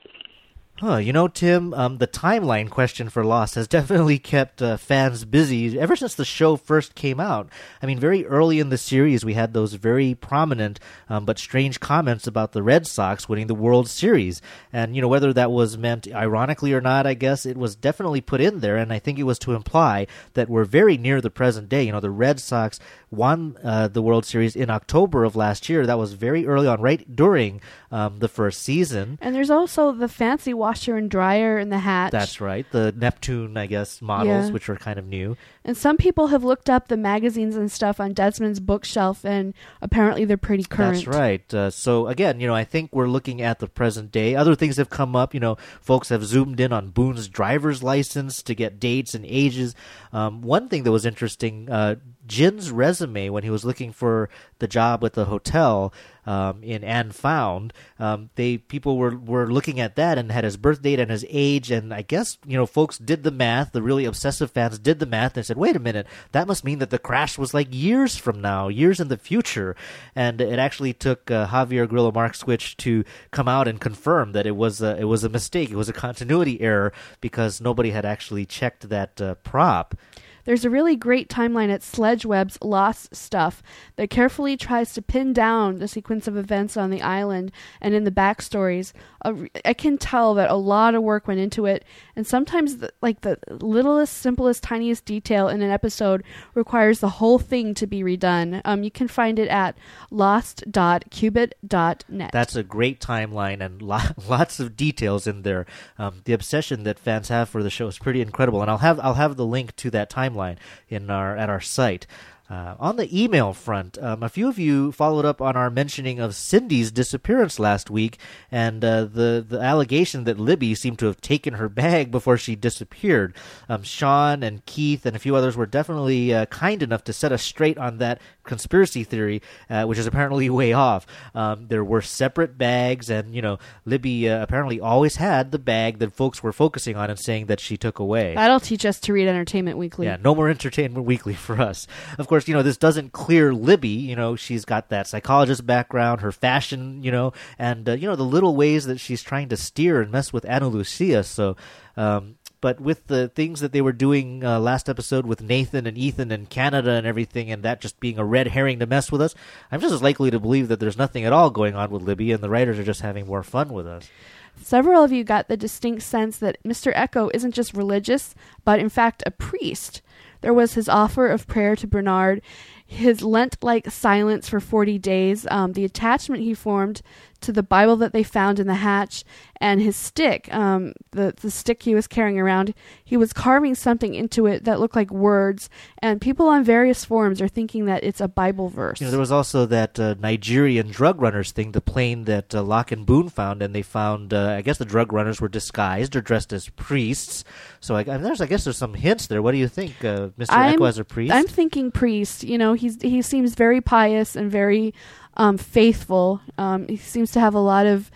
C: Huh, you know, Tim, um, the timeline question for Lost has definitely kept uh, fans busy ever since the show first came out. I mean, very early in the series, we had those very prominent um, but strange comments about the Red Sox winning the World Series. And, you know, whether that was meant ironically or not, I guess it was definitely put in there, and I think it was to imply that we're very near the present day. You know, the Red Sox won uh, the World Series in October of last year. That was very early on, right during um, the first season.
B: And there's also the fancy washer and dryer in the hatch.
C: That's right. The Neptune, I guess, models,
B: Yeah.
C: which are kind of new.
B: And some people have looked up the magazines and stuff on Desmond's bookshelf, and apparently they're pretty current.
C: That's right. Uh, so, again, you know, I think we're looking at the present day. Other things have come up. You know, folks have zoomed in on Boone's driver's license to get dates and ages. Um, one thing that was interesting, uh, Jin's resume when he was looking for the job at the hotel um, in Anne Found, um, they people were, were looking at that and had his birth date and his age, and I guess, you know, folks did the math, the really obsessive fans did the math and said, wait a minute, that must mean that the crash was like years from now, years in the future, and it actually took uh, Javier Grillo Markswitch to come out and confirm that it was a, it was a mistake, it was a continuity error, because nobody had actually checked that uh, prop.
B: There's a really great timeline at Sledgeweb's Lost Stuff that carefully tries to pin down the sequence of events on the island and in the backstories. Uh, I can tell that a lot of work went into it, and sometimes the, like the littlest, simplest, tiniest detail in an episode requires the whole thing to be redone. Um, you can find it at lost dot qubit dot net.
C: That's a great timeline and lo- lots of details in there. Um, the obsession that fans have for the show is pretty incredible, and I'll have I'll have the link to that timeline in our at our site. Uh, on the email front, um, a few of you followed up on our mentioning of Cindy's disappearance last week, and uh, the the allegation that Libby seemed to have taken her bag before she disappeared. Um, Sean and Keith and a few others were definitely uh, kind enough to set us straight on that conspiracy theory, uh, which is apparently way off. Um, there were separate bags, and you know, Libby uh, apparently always had the bag that folks were focusing on and saying that she took away.
B: That'll teach us to read Entertainment Weekly.
C: Yeah, no more Entertainment Weekly for us. Of course, you know, this doesn't clear Libby. You know, she's got that psychologist background, her fashion, you know, and, uh, you know, the little ways that she's trying to steer and mess with Ana Lucia. So, um, but with the things that they were doing uh, last episode with Nathan and Ethan and Canada and everything, and that just being a red herring to mess with us, I'm just as likely to believe that there's nothing at all going on with Libby, and the writers are just having more fun with us.
B: Several of you got the distinct sense that Mister Echo isn't just religious, but in fact a priest. There was his offer of prayer to Bernard, his Lent-like silence for forty days, um, the attachment he formed to the Bible that they found in the hatch, and his stick, um, the, the stick he was carrying around. He was carving something into it that looked like words, and people on various forums are thinking that it's a Bible verse.
C: You know, there was also that uh, Nigerian drug runners thing, the plane that uh, Locke and Boone found, and they found, uh, I guess the drug runners were disguised or dressed as priests. So I, I, mean, there's, I guess there's some hints there. What do you think, uh, Mister
B: I'm,
C: Echo as a priest?
B: I'm thinking priest. You know, he's he seems very pious and very um, faithful. Um, he seems to have a lot of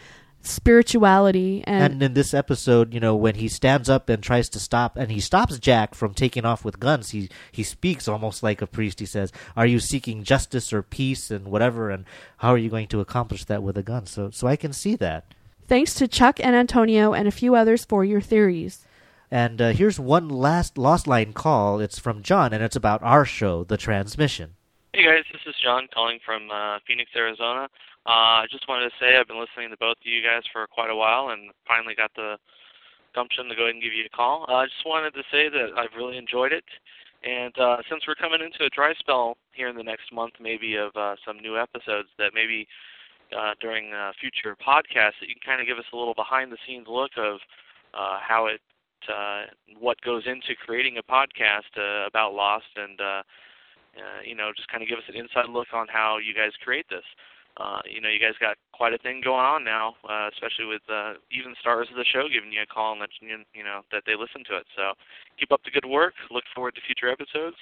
B: spirituality. And,
C: and in this episode, you know, when he stands up and tries to stop, and he stops Jack from taking off with guns, he he speaks almost like a priest. He says, "Are you seeking justice or peace and whatever? And how are you going to accomplish that with a gun?" So, so I can see that.
B: Thanks to Chuck and Antonio and a few others for your theories.
C: And uh, here's one last Lost Line call. It's from John, and it's about our show, The Transmission.
J: Hey guys, this is John calling from uh, Phoenix, Arizona. Uh, I just wanted to say I've been listening to both of you guys for quite a while and finally got the gumption to go ahead and give you a call. I uh, just wanted to say that I've really enjoyed it. And uh, since we're coming into a dry spell here in the next month, maybe of uh, some new episodes, that maybe uh, during uh, future podcasts that you can kind of give us a little behind-the-scenes look of uh, how it, uh, what goes into creating a podcast uh, about Lost, and uh, uh, you know, just kind of give us an inside look on how you guys create this. Uh, you know, you guys got quite a thing going on now, uh, especially with uh, even stars of the show giving you a call and letting you, you know, that they listen to it. So keep up the good work. Look forward to future episodes.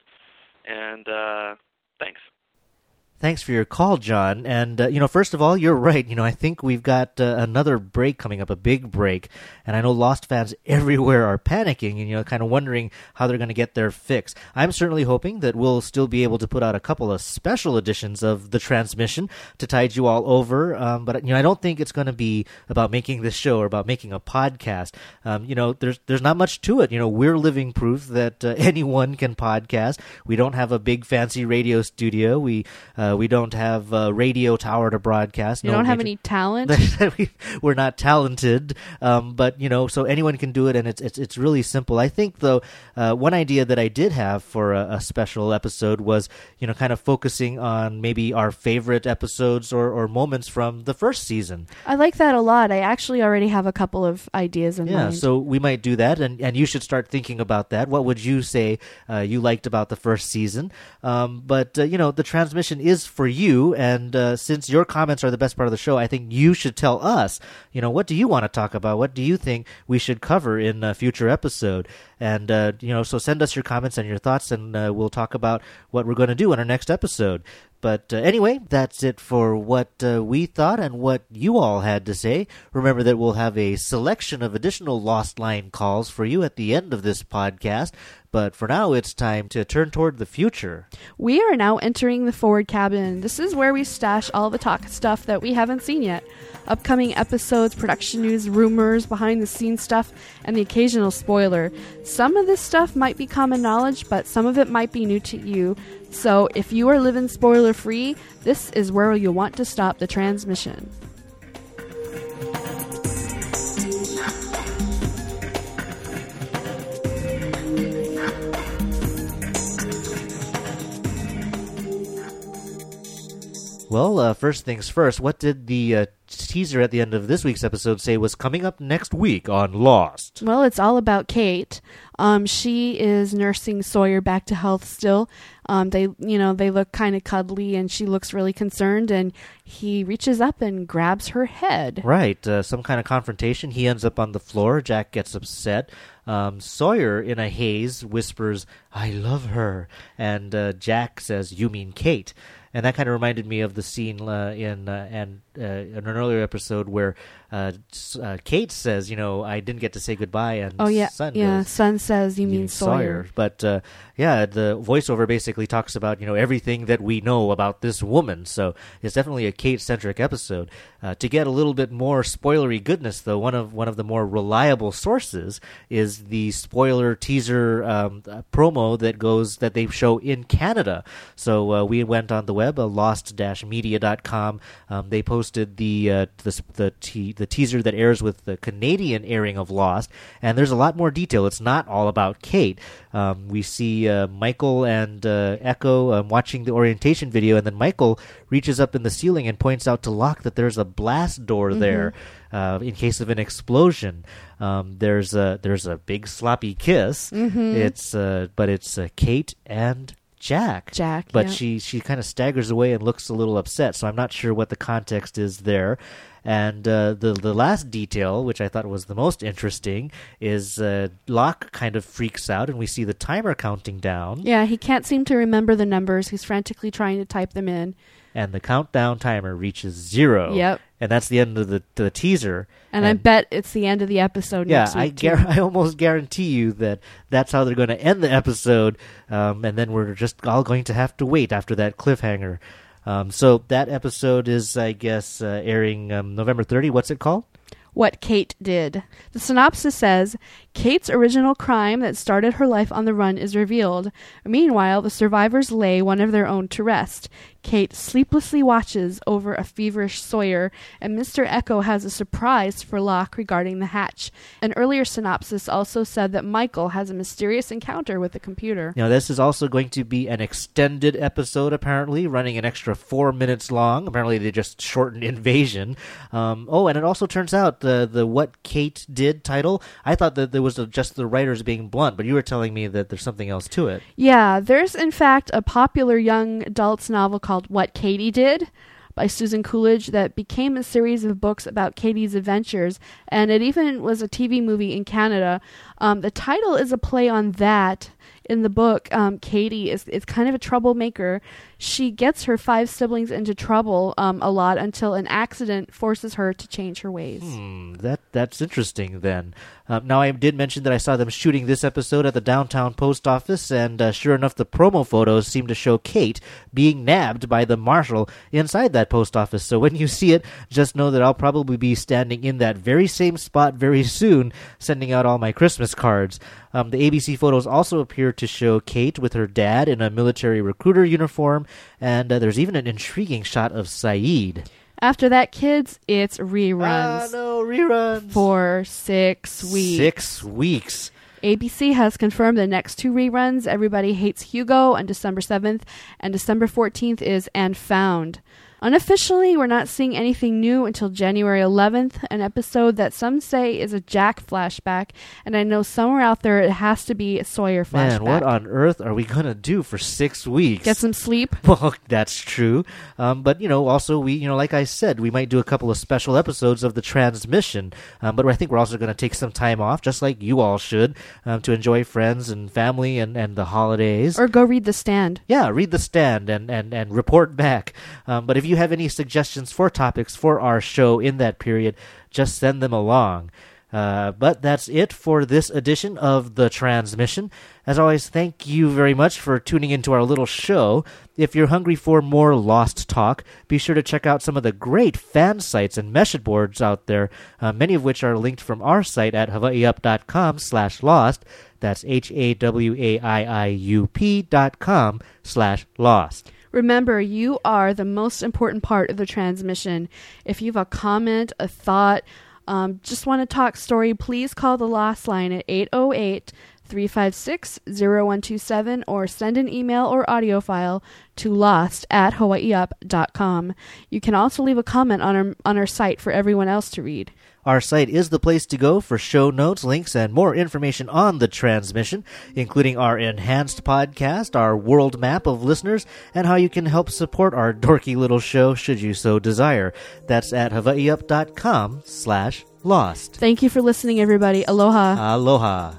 J: And uh, thanks.
C: Thanks for your call, John. And, uh, you know, first of all, you're right. You know, I think we've got uh, another break coming up, a big break. And I know Lost fans everywhere are panicking and, you know, kind of wondering how they're going to get their fix. I'm certainly hoping that we'll still be able to put out a couple of special editions of The Transmission to tide you all over. Um, but, you know, I don't think it's going to be about making this show or about making a podcast. Um, you know, there's there's not much to it. You know, we're living proof that uh, anyone can podcast. We don't have a big fancy radio studio. We uh, we don't have a radio tower to broadcast.
B: You
C: no
B: don't have
C: major-
B: any talent?
C: We're not talented. Um, but, you know, so anyone can do it, and it's it's, it's really simple. I think, though, uh, one idea that I did have for a, a special episode was, you know, kind of focusing on maybe our favorite episodes or, or moments from the first season.
B: I like that a lot. I actually already have a couple of ideas in
C: Yeah,
B: mind.
C: so we might do that, and, and you should start thinking about that. What would you say uh, you liked about the first season? Um, but, uh, you know, the transmission is for you, and uh, since your comments are the best part of the show, I think you should tell us, you know, what do you want to talk about? What do you think we should cover in a future episode? And, uh, you know, so send us your comments and your thoughts, and uh, we'll talk about what we're going to do in our next episode. But uh, anyway, that's it for what uh, we thought and what you all had to say. Remember that we'll have a selection of additional Lost Line calls for you at the end of this podcast. But for now, it's time to turn toward the future.
B: We are now entering the forward cabin. This is where we stash all the talk stuff that we haven't seen yet. Upcoming episodes, production news, rumors, behind-the-scenes stuff, and the occasional spoiler. Some of this stuff might be common knowledge, but some of it might be new to you. So if you are living spoiler-free, this is where you'll want to stop the transmission.
C: Well, uh, first things first, what did the uh, teaser at the end of this week's episode say was coming up next week on Lost?
B: Well, it's all about Kate. Um, she is nursing Sawyer back to health still. Um, they, you know, they look kind of cuddly, and she looks really concerned, and he reaches up and grabs her head.
C: Right, uh, some kind of confrontation. He ends up on the floor. Jack gets upset. Um, Sawyer, in a haze, whispers, "I love her." And uh, Jack says, "You mean Kate." And that kind of reminded me of the scene uh, in uh, and uh, in an earlier episode where uh, uh, Kate says, "You know, I didn't get to say goodbye," and
B: oh yeah,
C: Son
B: yeah,
C: goes,
B: Son says, "You, you mean, mean Sawyer?"
C: Sawyer. But uh, yeah, the voiceover basically talks about, you know, everything that we know about this woman. So it's definitely a Kate-centric episode. Uh, to get a little bit more spoilery goodness, though, one of one of the more reliable sources is the spoiler teaser um, uh, promo that goes that they show in Canada. So uh, we went on the web, uh, lost dash media dot com. Um, they posted the uh, the the, te- the teaser that airs with the Canadian airing of Lost, and there's a lot more detail. It's not all about Kate. Um, we see uh, Michael and uh, Echo um, watching the orientation video, and then Michael reaches up in the ceiling and points out to Locke that there's a blast door mm-hmm. there uh, in case of an explosion. Um, there's a there's a big sloppy kiss.
B: Mm-hmm.
C: It's uh, but it's uh, Kate and Jack.
B: Jack,
C: but
B: yeah.
C: she she kind of staggers away and looks a little upset. So I'm not sure what the context is there. And uh, the the last detail, which I thought was the most interesting, is uh, Locke kind of freaks out, and we see the timer counting down.
B: Yeah, he can't seem to remember the numbers. He's frantically trying to type them in.
C: and the countdown timer reaches zero.
B: Yep.
C: And that's the end of the, the teaser.
B: And, and I bet it's the end of the episode
C: yeah,
B: next week,
C: I gar- I almost guarantee you that that's how they're going to end the episode, um, and then we're just all going to have to wait after that cliffhanger. Um, so that episode is, I guess, uh, airing um, November thirtieth. What's it called?
B: What Kate Did. The synopsis says, Kate's original crime that started her life on the run is revealed. Meanwhile, the survivors lay one of their own to rest. Kate sleeplessly watches over a feverish Sawyer, and Mister Echo has a surprise for Locke regarding the hatch. An earlier synopsis also said that Michael has a mysterious encounter with the computer.
C: Now, this is also going to be an extended episode, apparently, running an extra four minutes long. Apparently, they just shortened Invasion. Um, oh, and it also turns out the the What Kate Did title, I thought that there was a, just the writers being blunt, but you were telling me that there's something else to it.
B: Yeah, there's in fact a popular young adults novel called What Katie Did by Susan Coolidge that became a series of books about Katie's adventures, and it even was a T V movie in Canada. Um, the title is a play on that. In the book, um, Katie is, is kind of a troublemaker. She gets her five siblings into trouble um, a lot until an accident forces her to change her ways.
C: Hmm, that that's interesting then. Um, now, I did mention that I saw them shooting this episode at the downtown post office, and uh, sure enough, the promo photos seem to show Kate being nabbed by the marshal inside that post office. So when you see it, just know that I'll probably be standing in that very same spot very soon, sending out all my Christmas cards. Um, the A B C photos also appear to show Kate with her dad in a military recruiter uniform, and uh, there's even an intriguing shot of Saeed.
B: After that, kids, it's reruns.
C: Ah, no, reruns.
B: For six weeks.
C: Six weeks.
B: A B C has confirmed the next two reruns, Everybody Hates Hugo on December seventh, and December fourteenth is And Found. Unofficially, we're not seeing anything new until January eleventh, an episode that some say is a Jack flashback, and I know somewhere out there it has to be a Sawyer flashback.
C: Man, what on earth are we going to do for six weeks?
B: Get some sleep?
C: Well, that's true. Um, but, you know, also, we, you know, like I said, we might do a couple of special episodes of The Transmission, um, but I think we're also going to take some time off, just like you all should, um, to enjoy friends and family and, and the holidays.
B: Or go read The Stand.
C: Yeah, read The Stand and, and, and report back. Um, but if you have any suggestions for topics for our show in that period, just send them along. Uh, but that's it for this edition of The Transmission. As always, thank you very much for tuning into our little show. If you're hungry for more Lost talk, be sure to check out some of the great fan sites and message boards out there, uh, many of which are linked from our site at hawaiiup.com slash lost. That's H-A-W-A-I-I-U-P dot com slash lost.
B: Remember, you are the most important part of the transmission. If you have a comment, a thought, um, just want to talk story, please call the Lost line at eight oh eight, three five six, oh one two seven or send an email or audio file to lost at hawaiiup dot com. You can also leave a comment on our, on our site for everyone else to read.
C: Our site is the place to go for show notes, links, and more information on the transmission, including our enhanced podcast, our world map of listeners, and how you can help support our dorky little show should you so desire. That's at hawaiiup.com slash lost.
B: Thank you for listening, everybody. Aloha.
C: Aloha.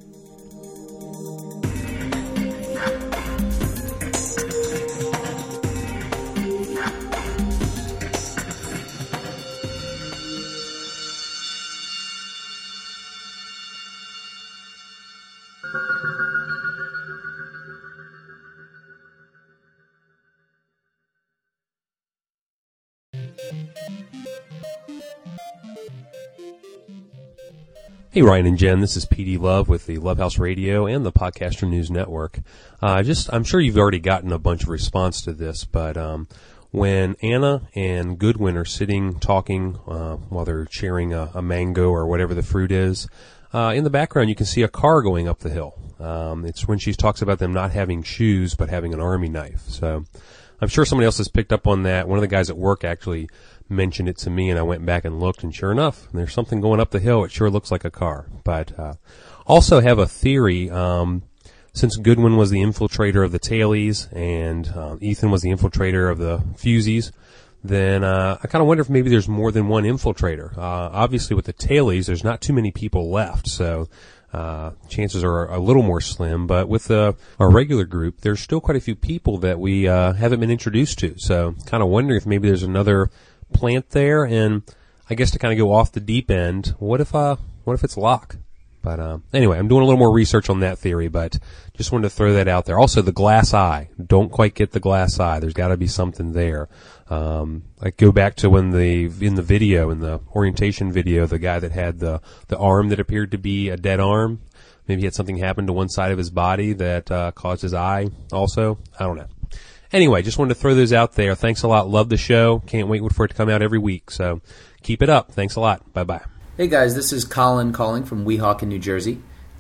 K: Hey, Ryan and Jen, this is P D Love with the Love House Radio and the Podcaster News Network. Uh, just, I'm sure you've already gotten a bunch of response to this, but um, when Anna and Goodwin are sitting talking uh, while they're sharing a, a mango or whatever the fruit is, uh, in the background you can see a car going up the hill. Um, it's when she talks about them not having shoes but having an army knife. So I'm sure somebody else has picked up on that. One of the guys at work actually mentioned it to me, and I went back and looked, and sure enough, there's something going up the hill. It sure looks like a car. But uh, also have a theory, um, since Goodwin was the infiltrator of the tailies and uh, Ethan was the infiltrator of the fusies, then uh, I kind of wonder if maybe there's more than one infiltrator. Uh, obviously, with the tailies, there's not too many people left, so uh, chances are a little more slim. But with uh, our regular group, there's still quite a few people that we uh, haven't been introduced to. So kind of wondering if maybe there's another plant there. And I guess to kind of go off the deep end, what if uh, what if it's Locke? But uh, anyway, I'm doing a little more research on that theory, but just wanted to throw that out there. Also, the glass eye. Don't quite get the glass eye. There's got to be something there. Um, I go back to when the in the video, in the orientation video, the guy that had the, the arm that appeared to be a dead arm, maybe he had something happen to one side of his body that uh, caused his eye also. I don't know. Anyway, just wanted to throw those out there. Thanks a lot. Love the show. Can't wait for it to come out every week. So keep it up. Thanks a lot. Bye-bye.
L: Hey guys, this is Colin calling from Weehawken, New Jersey.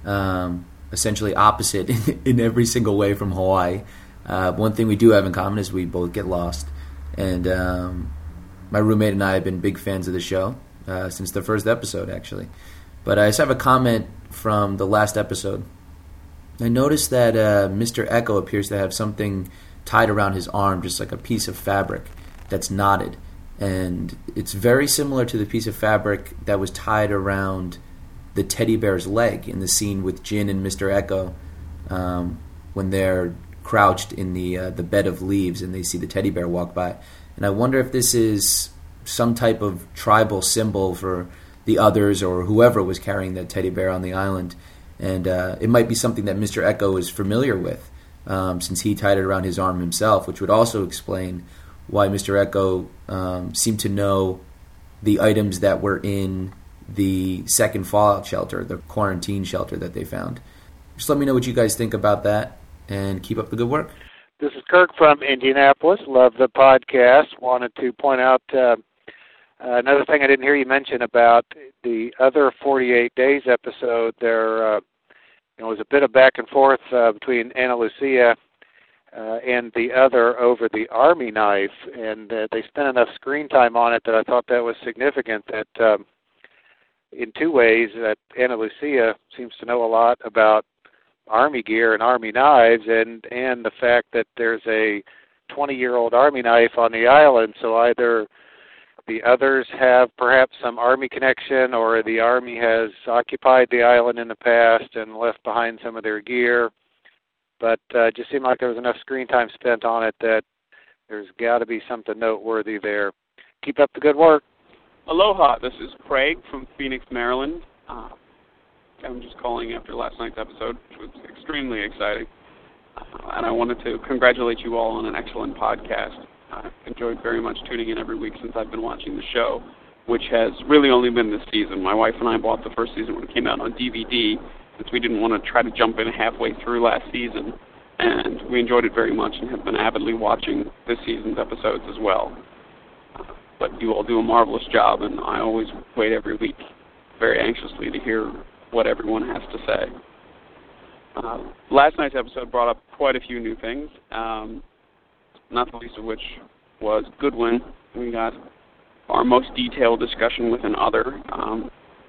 L: Um, essentially opposite in, in every single way from Hawaii. Uh, one thing we do have in common is we both get lost. And um, my roommate and I have been big fans of the show uh, since the first episode, actually. But I just have a comment from the last episode. I noticed that uh, Mister Echo appears to have something tied around his arm, just like a piece of fabric that's knotted. And it's very similar to the piece of fabric that was tied around the teddy bear's leg in the scene with Jin and Mister Echo um, when they're crouched in the uh, the bed of leaves and they see the teddy bear walk by. And I wonder if this is some type of tribal symbol for the others or whoever was carrying that teddy bear on the island. And uh, it might be something that Mister Echo is familiar with um, since he tied it around his arm himself, which would also explain why Mister Echo um, seemed to know the items that were in the second fallout shelter, the quarantine shelter that they found. Just let me know what you guys think about that, and keep up the good work.
M: This is Kirk from Indianapolis. Love the podcast. Wanted to point out uh, another thing I didn't hear you mention about the other forty-eight days episode. There uh, you know, was a bit of back and forth uh, between Ana Lucia Uh, and the other over the Army knife, and uh, they spent enough screen time on it that I thought that was significant, that um, in two ways that Ana Lucia seems to know a lot about Army gear and Army knives, and, and the fact that there's a twenty-year-old Army knife on the island, so either the others have perhaps some Army connection, or the Army has occupied the island in the past and left behind some of their gear. But uh, it just seemed like there was enough screen time spent on it that there's got to be something noteworthy there. Keep up the good work.
N: Aloha, this is Craig from Phoenix, Maryland. Uh, I'm just calling after last night's episode, which was extremely exciting. Uh, and I wanted to congratulate you all on an excellent podcast. I've enjoyed very much tuning in every week since I've been watching the show, which has really only been this season. My wife and I bought the first season when it came out on D V D, since we didn't want to try to jump in halfway through last season, and we enjoyed it very much and have been avidly watching this season's episodes as well. Uh, but you all do a marvelous job, and I always wait every week very anxiously to hear what everyone has to say. Uh, last night's episode brought up quite a few new things, um, not the least of which was Goodwin. We got our most detailed discussion with an other, um,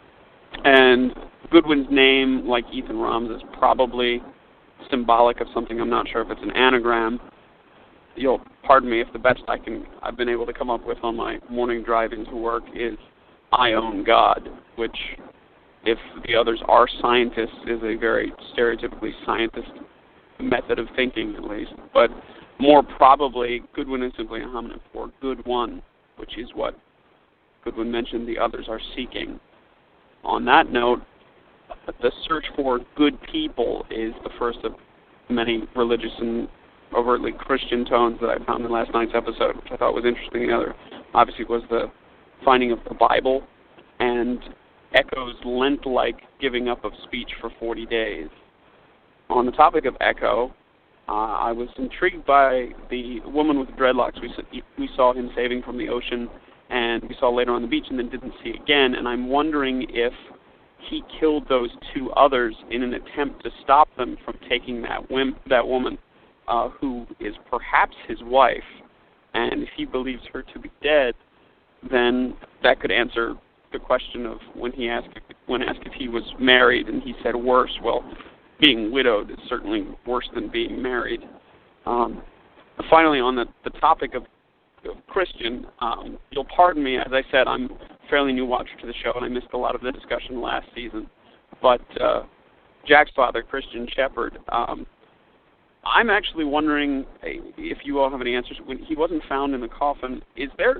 N: and Goodwin's name, like Ethan Romm's, is probably symbolic of something. I'm not sure if it's an anagram. You'll pardon me if the best I can I've been able to come up with on my morning drive into work is "I own God," which, if the others are scientists, is a very stereotypically scientist method of thinking, at least. But more probably, Goodwin is simply a homonym for good one, which is what Goodwin mentioned the others are seeking. On that note, the search for good people is the first of many religious and overtly Christian tones that I found in last night's episode, which I thought was interesting. The other, obviously, was the finding of the Bible and Echo's Lent-like giving up of speech for forty days. On the topic of Echo, uh, I was intrigued by the woman with the dreadlocks. We, we saw him saving from the ocean, and we saw later on the beach and then didn't see again, and I'm wondering if he killed those two others in an attempt to stop them from taking that whim, that woman, uh, who is perhaps his wife, and if he believes her to be dead, then that could answer the question of when he asked when asked if he was married, and he said worse. Well, being widowed is certainly worse than being married. Um, finally, on the, the topic of Christian, um, you'll pardon me, as I said, I'm a fairly new watcher to the show, and I missed a lot of the discussion last season. But uh, Jack's father, Christian Shepherd. Um, I'm actually wondering if you all have any answers. When he wasn't found in the coffin, is there?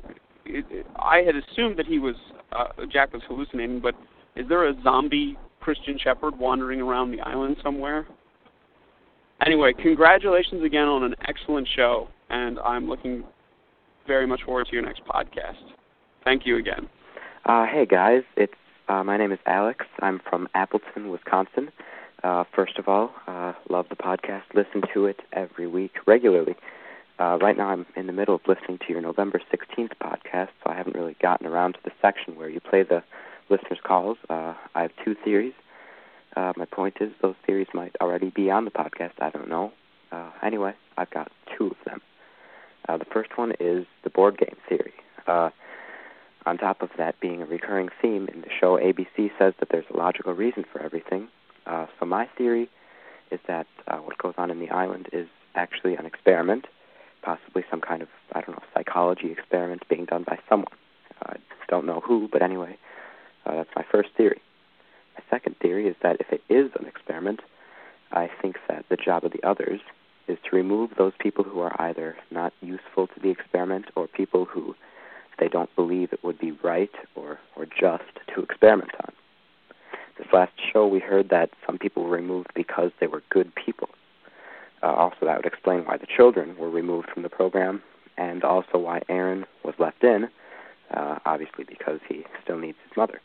N: I had assumed that he was uh, Jack was hallucinating, but is there a zombie Christian Shepherd wandering around the island somewhere? Anyway, congratulations again on an excellent show, and I'm looking very much forward to your next podcast. Thank you again.
O: Uh, hey guys, it's uh, my name is Alex. I'm from Appleton, Wisconsin. Uh, first of all, uh, love the podcast. Listen to it every week regularly. Uh, right now I'm in the middle of listening to your November sixteenth podcast, so I haven't really gotten around to the section where you play the listeners' calls. Uh, I have two theories. Uh, my point is those theories might already be on the podcast. I don't know. Uh, anyway, I've got two of them. Uh, the first one is the board game theory. Uh, on top of that being a recurring theme in the show, A B C says that there's a logical reason for everything. Uh, so my theory is that uh, what goes on in the island is actually an experiment, possibly some kind of, I don't know, psychology experiment being done by someone. I uh, don't know who, but anyway, uh, that's my first theory. My second theory is that if it is an experiment, I think that the job of the others is to remove those people who are either not useful to the experiment or people who they don't believe it would be right or, or just to experiment on. This last show we heard that some people were removed because they were good people. Uh, also, that would explain why the children were removed from the program and also why Aaron was left in, uh, obviously because he still needs his mother.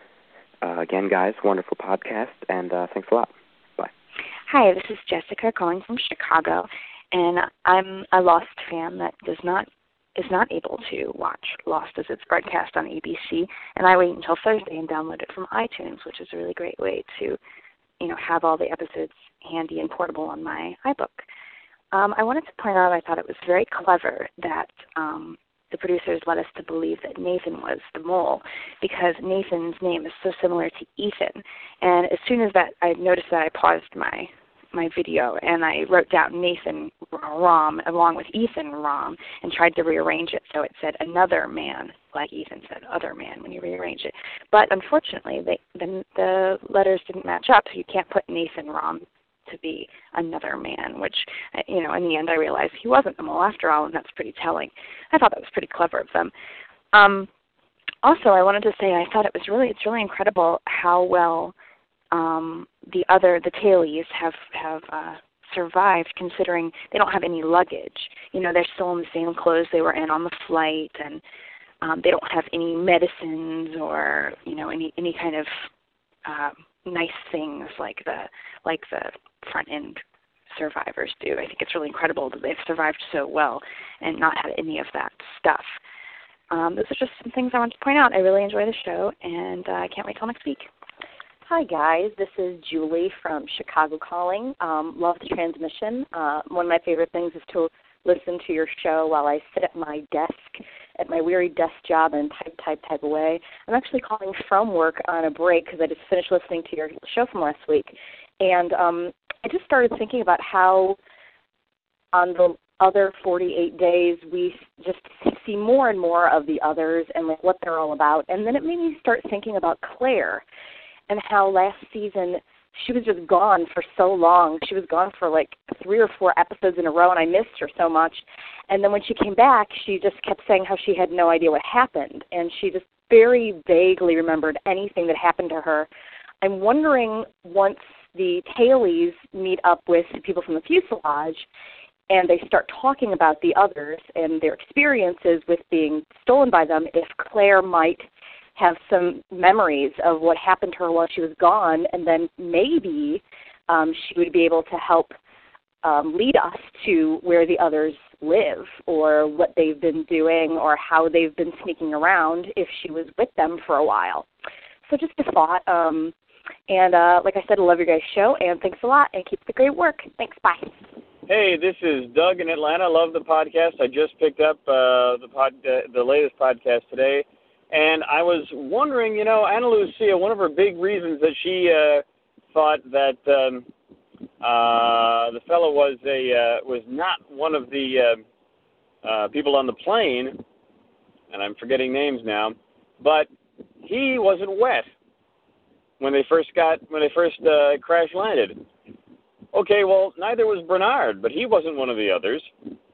O: Uh, again, guys, wonderful podcast, and uh, thanks a lot. Bye.
P: Hi, this is Jessica calling from Chicago, and I'm a Lost fan that does not is not able to watch Lost as it's broadcast on A B C, and I wait until Thursday and download it from iTunes, which is a really great way to, you know, have all the episodes handy and portable on my iBook. Um, I wanted to point out I thought it was very clever that um, the producers led us to believe that Nathan was the mole, because Nathan's name is so similar to Ethan. And as soon as that I noticed that, I paused my my video and I wrote down Nathan Rom along with Ethan Rom and tried to rearrange it so it said another man, like Ethan said other man when you rearrange it. But unfortunately, they, the, the letters didn't match up, so you can't put Nathan Rom to be another man, which, you know, in the end I realized he wasn't the mole after all, and that's pretty telling. I thought that was pretty clever of them. Um, also, I wanted to say I thought it was really, it's really incredible how well um, the other, the tailies have, have uh, survived, considering they don't have any luggage. You know, they're still in the same clothes they were in on the flight, and um, they don't have any medicines or, you know, any, any kind of uh, nice things like the, like the front end survivors do. I think it's really incredible that they've survived so well and not had any of that stuff. Um, those are just some things I wanted to point out. I really enjoy the show, and uh, I can't wait till next week.
Q: Hi, guys. This is Julie from Chicago calling. Um, love the transmission. Uh, one of my favorite things is to listen to your show while I sit at my desk, at my weary desk job, and type, type, type away. I'm actually calling from work on a break because I just finished listening to your show from last week. And um, I just started thinking about how on the other forty-eight days we just see more and more of the others and like what they're all about. And then it made me start thinking about Claire and how last season she was just gone for so long. She was gone for like three or four episodes in a row, and I missed her so much. And then when she came back, she just kept saying how she had no idea what happened, and she just very vaguely remembered anything that happened to her. I'm wondering, once the tailies meet up with the people from the fuselage and they start talking about the others and their experiences with being stolen by them, if Claire might have some memories of what happened to her while she was gone, and then maybe um, she would be able to help um, lead us to where the others live, or what they've been doing, or how they've been sneaking around if she was with them for a while. So just a thought. Um, and uh, like I said, I love your guys' show, and thanks a lot, and keep up the great work. Thanks, bye.
R: Hey, this is Doug in Atlanta. Love the podcast. I just picked up uh, the pod, uh, the latest podcast today. And I was wondering, you know, Ana Lucia, one of her big reasons that she uh, thought that um, uh, the fellow was a uh, was not one of the uh, uh, people on the plane, and I'm forgetting names now, but he wasn't wet. when they first got when they first uh, crash landed. Okay, well, neither was Bernard, but he wasn't one of the others.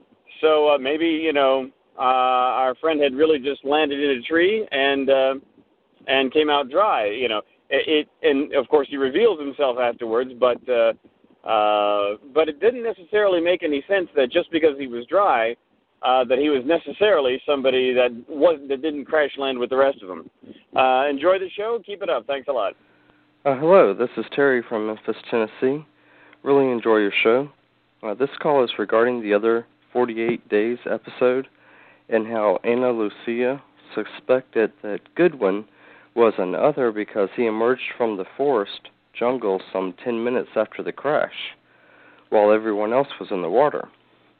R: So uh, maybe, you know, uh, our friend had really just landed in a tree and uh, and came out dry. You know, it, it and of course he reveals himself afterwards, but uh, uh, but it didn't necessarily make any sense that just because he was dry, uh, that he was necessarily somebody that was that didn't crash land with the rest of them. Uh, enjoy the show. Keep it up. Thanks a lot.
S: Uh, hello, this is Terry from Memphis, Tennessee. Really enjoy your show. Uh, this call is regarding the other forty-eight days episode and how Ana Lucia suspected that Goodwin was an other because he emerged from the forest jungle some ten minutes after the crash, while everyone else was in the water.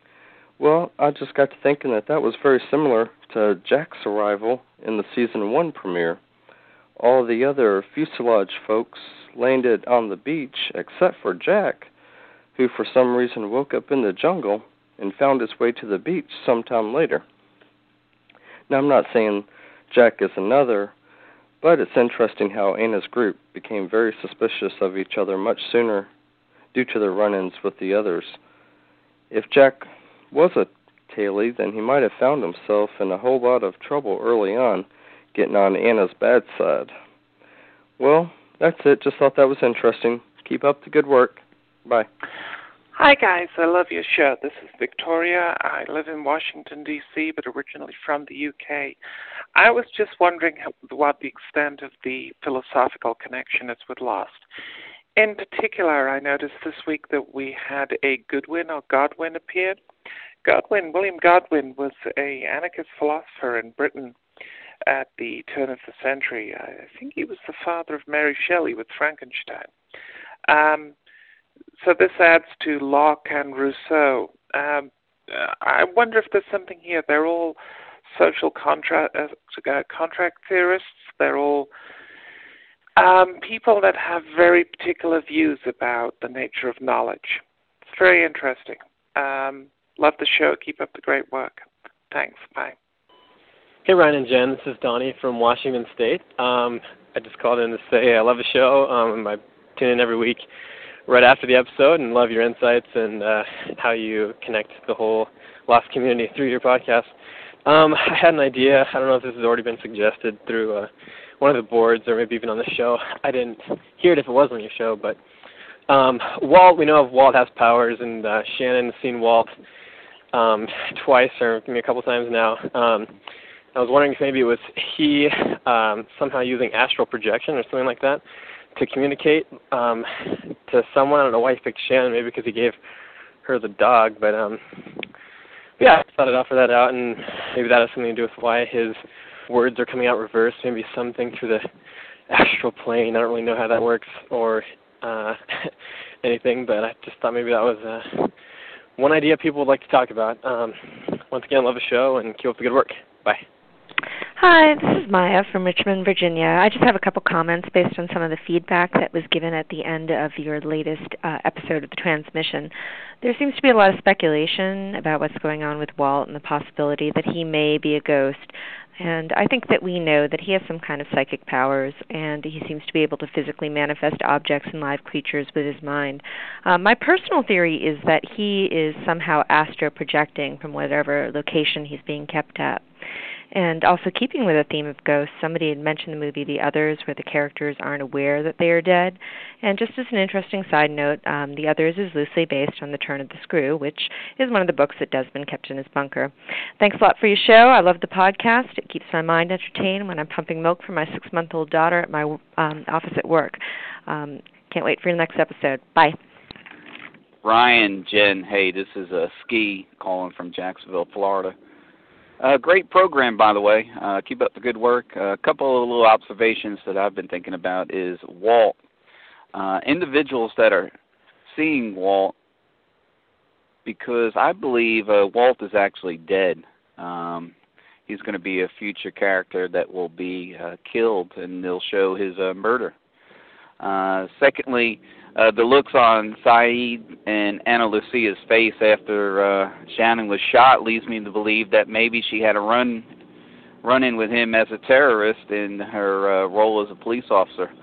S: Well, I just got to thinking that that was very similar to Jack's arrival in the season one premiere. All the other fuselage folks landed on the beach except for Jack, who for some reason woke up in the jungle and found his way to the beach sometime later. Now, I'm not saying Jack is another, but it's interesting how Anna's group became very suspicious of each other much sooner due to their run-ins with the others. If Jack was a tailie, then he might have found himself in a whole lot of trouble early on, getting on Anna's bad side. Well, that's it. Just thought that was interesting. Keep up the good work. Bye.
T: Hi, guys. I love your show. This is Victoria. I live in Washington, D C, but originally from the U K. I was just wondering how, what the extent of the philosophical connection is with Lost. In particular, I noticed this week that we had a Goodwin or Godwin appeared. Godwin, William Godwin, was a anarchist philosopher in Britain at the turn of the century. I think he was the father of Mary Shelley with Frankenstein. Um, so this adds to Locke and Rousseau. Um, I wonder if there's something here. They're all social contra- uh, contract theorists. They're all um, people that have very particular views about the nature of knowledge. It's very interesting. Um, love the show. Keep up the great work. Thanks. Bye.
U: Hey, Ryan and Jen, this is Donnie from Washington State. Um, I just called in to say I love the show. Um, I tune in every week right after the episode and love your insights and uh, how you connect the whole Lost community through your podcast. Um, I had an idea. I don't know if this has already been suggested through uh, one of the boards or maybe even on the show. I didn't hear it if it was on your show, but um, Walt, we know Walt has powers, and uh, Shannon's seen Walt um, twice or maybe a couple times now. Um, I was wondering if maybe it was he um, somehow using astral projection or something like that to communicate um, to someone. I don't know why he picked Shannon, maybe because he gave her the dog. But um, yeah, I thought I'd offer that out, and maybe that has something to do with why his words are coming out reversed. Maybe something through the astral plane. I don't really know how that works or uh, anything, but I just thought maybe that was uh, one idea people would like to talk about. Um, once again, love the show, and keep up the good work. Bye.
V: Hi, this is Maya from Richmond, Virginia. I just have a couple comments based on some of the feedback that was given at the end of your latest uh, episode of the transmission. There seems to be a lot of speculation about what's going on with Walt and the possibility that he may be a ghost. And I think that we know that he has some kind of psychic powers, and he seems to be able to physically manifest objects and live creatures with his mind. Uh, my personal theory is that he is somehow astro-projecting from whatever location he's being kept at. And also keeping with the theme of ghosts, somebody had mentioned the movie The Others, where the characters aren't aware that they are dead. And just as an interesting side note, um, The Others is loosely based on The Turn of the Screw, which is one of the books that Desmond kept in his bunker. Thanks a lot for your show. I love the podcast. It keeps my mind entertained when I'm pumping milk for my six-month-old daughter at my um, office at work. Um, can't wait for your next episode. Bye.
W: Ryan, Jen, hey, this is uh, Ski calling from Jacksonville, Florida. Uh, great program, by the way. Uh, keep up the good work. Uh, a couple of little observations that I've been thinking about is Walt. Uh, individuals that are seeing Walt, because I believe uh, Walt is actually dead. Um, he's going to be a future character that will be uh, killed, and they'll show his uh, murder. Uh, secondly, uh, the looks on Saeed and Ana Lucia's face after uh, Shannon was shot leads me to believe that maybe she had a run run in with him as a terrorist in her uh, role as a police officer.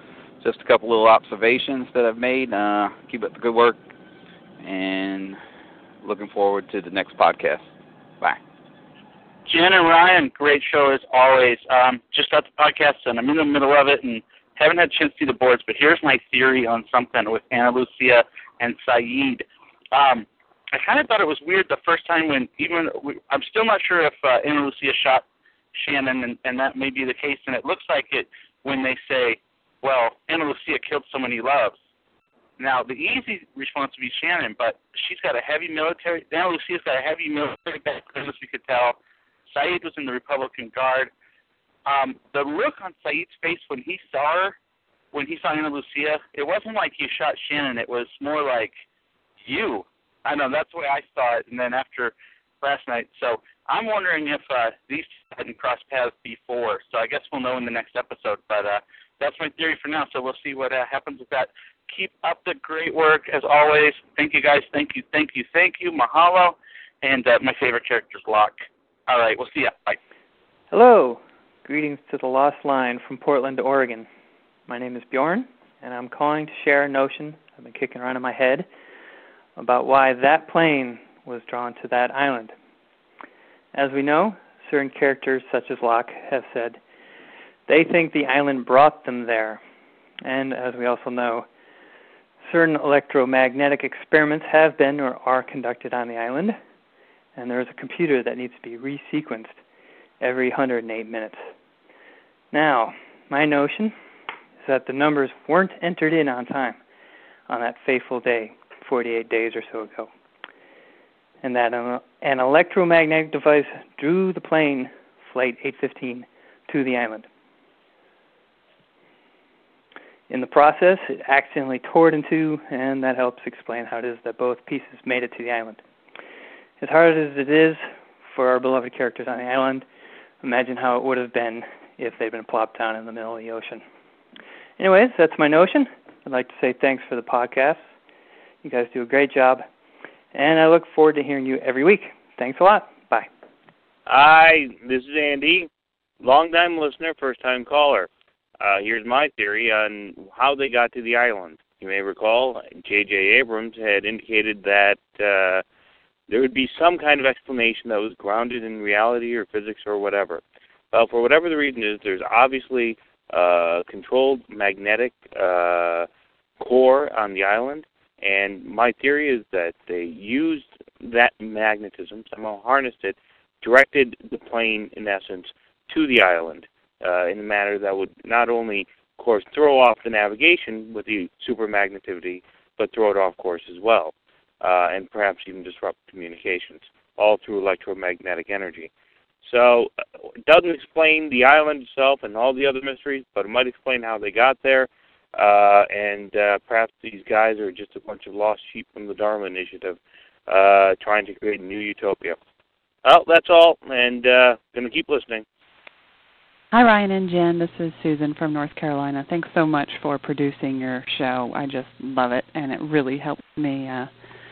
W: just a couple little observations that I've made. Uh, keep up the good work, and looking forward to the next podcast. Bye.
A: Jen and Ryan, great show as always. Um, just got the podcast, and I'm in the middle of it, and haven't had a chance to see the boards, but here's my theory on something with Ana Lucia and Sayid. Um, I kind of thought it was weird the first time when even we, I'm still not sure if uh, Ana Lucia shot Shannon, and, and that may be the case, and it looks like it when they say, well, Ana Lucia killed someone he loves. Now, the easy response would be Shannon, but she's got a heavy military, Ana Lucia's got a heavy military background, as we could tell. Sayid was in the Republican Guard. Um, the look on Sayid's face when he saw her, when he saw Ana Lucia, it wasn't like you shot Shannon. It was more like you. I know, that's the way I saw it, and then after last night. So I'm wondering if uh, these two hadn't crossed paths before. So I guess we'll know in the next episode. But uh, that's my theory for now, so we'll see what uh, happens with that. Keep up the great work, as always. Thank you, guys. Thank you, thank you, thank you. Mahalo. And uh, my favorite character is Locke. All right, we'll see ya. Bye.
D: Hello. Greetings to the Lost Line from Portland, Oregon. My name is Bjorn, and I'm calling to share a notion I've been kicking around in my head about why that plane was drawn to that island. As we know, certain characters, such as Locke, have said they think the island brought them there. And as we also know, certain electromagnetic experiments have been or are conducted on the island, and there is a computer that needs to be resequenced every one hundred eight minutes. Now, my notion is that the numbers weren't entered in on time on that fateful day, forty-eight days or so ago, and that an, an electromagnetic device drew the plane, Flight eight fifteen, to the island. In the process, it accidentally tore it in two, and that helps explain how it is that both pieces made it to the island. As hard as it is for our beloved characters on the island, imagine how it would have been if they'd been plopped down in the middle of the ocean. Anyways, that's my notion. I'd like to say thanks for the podcast. You guys do a great job, and I look forward to hearing you every week. Thanks a lot. Bye.
E: Hi, this is Andy, long-time listener, first-time caller. Uh, here's my theory on how they got to the island. You may recall J J Abrams had indicated that uh, there would be some kind of explanation that was grounded in reality or physics or whatever. Well, for whatever the reason is, there's obviously a controlled magnetic uh, core on the island, and my theory is that they used that magnetism, somehow harnessed it, directed the plane, in essence, to the island uh, in a manner that would not only, of course, throw off the navigation with the supermagnetivity, but throw it off course as well. Uh, and perhaps even disrupt communications, all through electromagnetic energy. So uh, it doesn't explain the island itself and all the other mysteries, but it might explain how they got there, uh, and uh, perhaps these guys are just a bunch of lost sheep from the Dharma Initiative uh, trying to create a new utopia. Well, that's all, and uh, going to keep listening.
X: Hi, Ryan and Jen. This is Susan from North Carolina. Thanks so much for producing your show. I just love it, and it really helps me uh,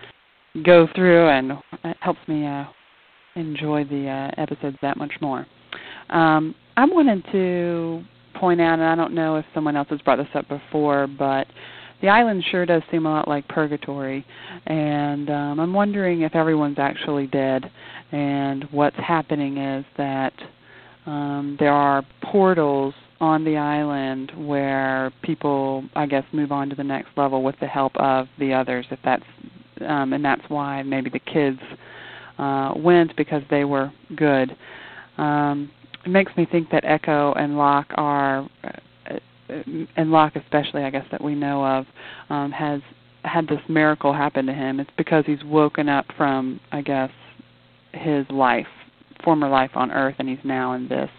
X: go through, and it helps me uh, enjoy the uh, episodes that much more. Um, I wanted to point out, and I don't know if someone else has brought this up before, but the island sure does seem a lot like purgatory, and um, I'm wondering if everyone's actually dead, and what's happening is that um, there are portals on the island where people, I guess, move on to the next level with the help of the others, if that's Um, and that's why maybe the kids uh, went, because they were good. Um, it makes me think that Echo and Locke are, uh, and Locke especially, I guess, that we know of, um, has had this miracle happen to him. It's because he's woken up from, I guess, his life, former life on Earth, and he's now in this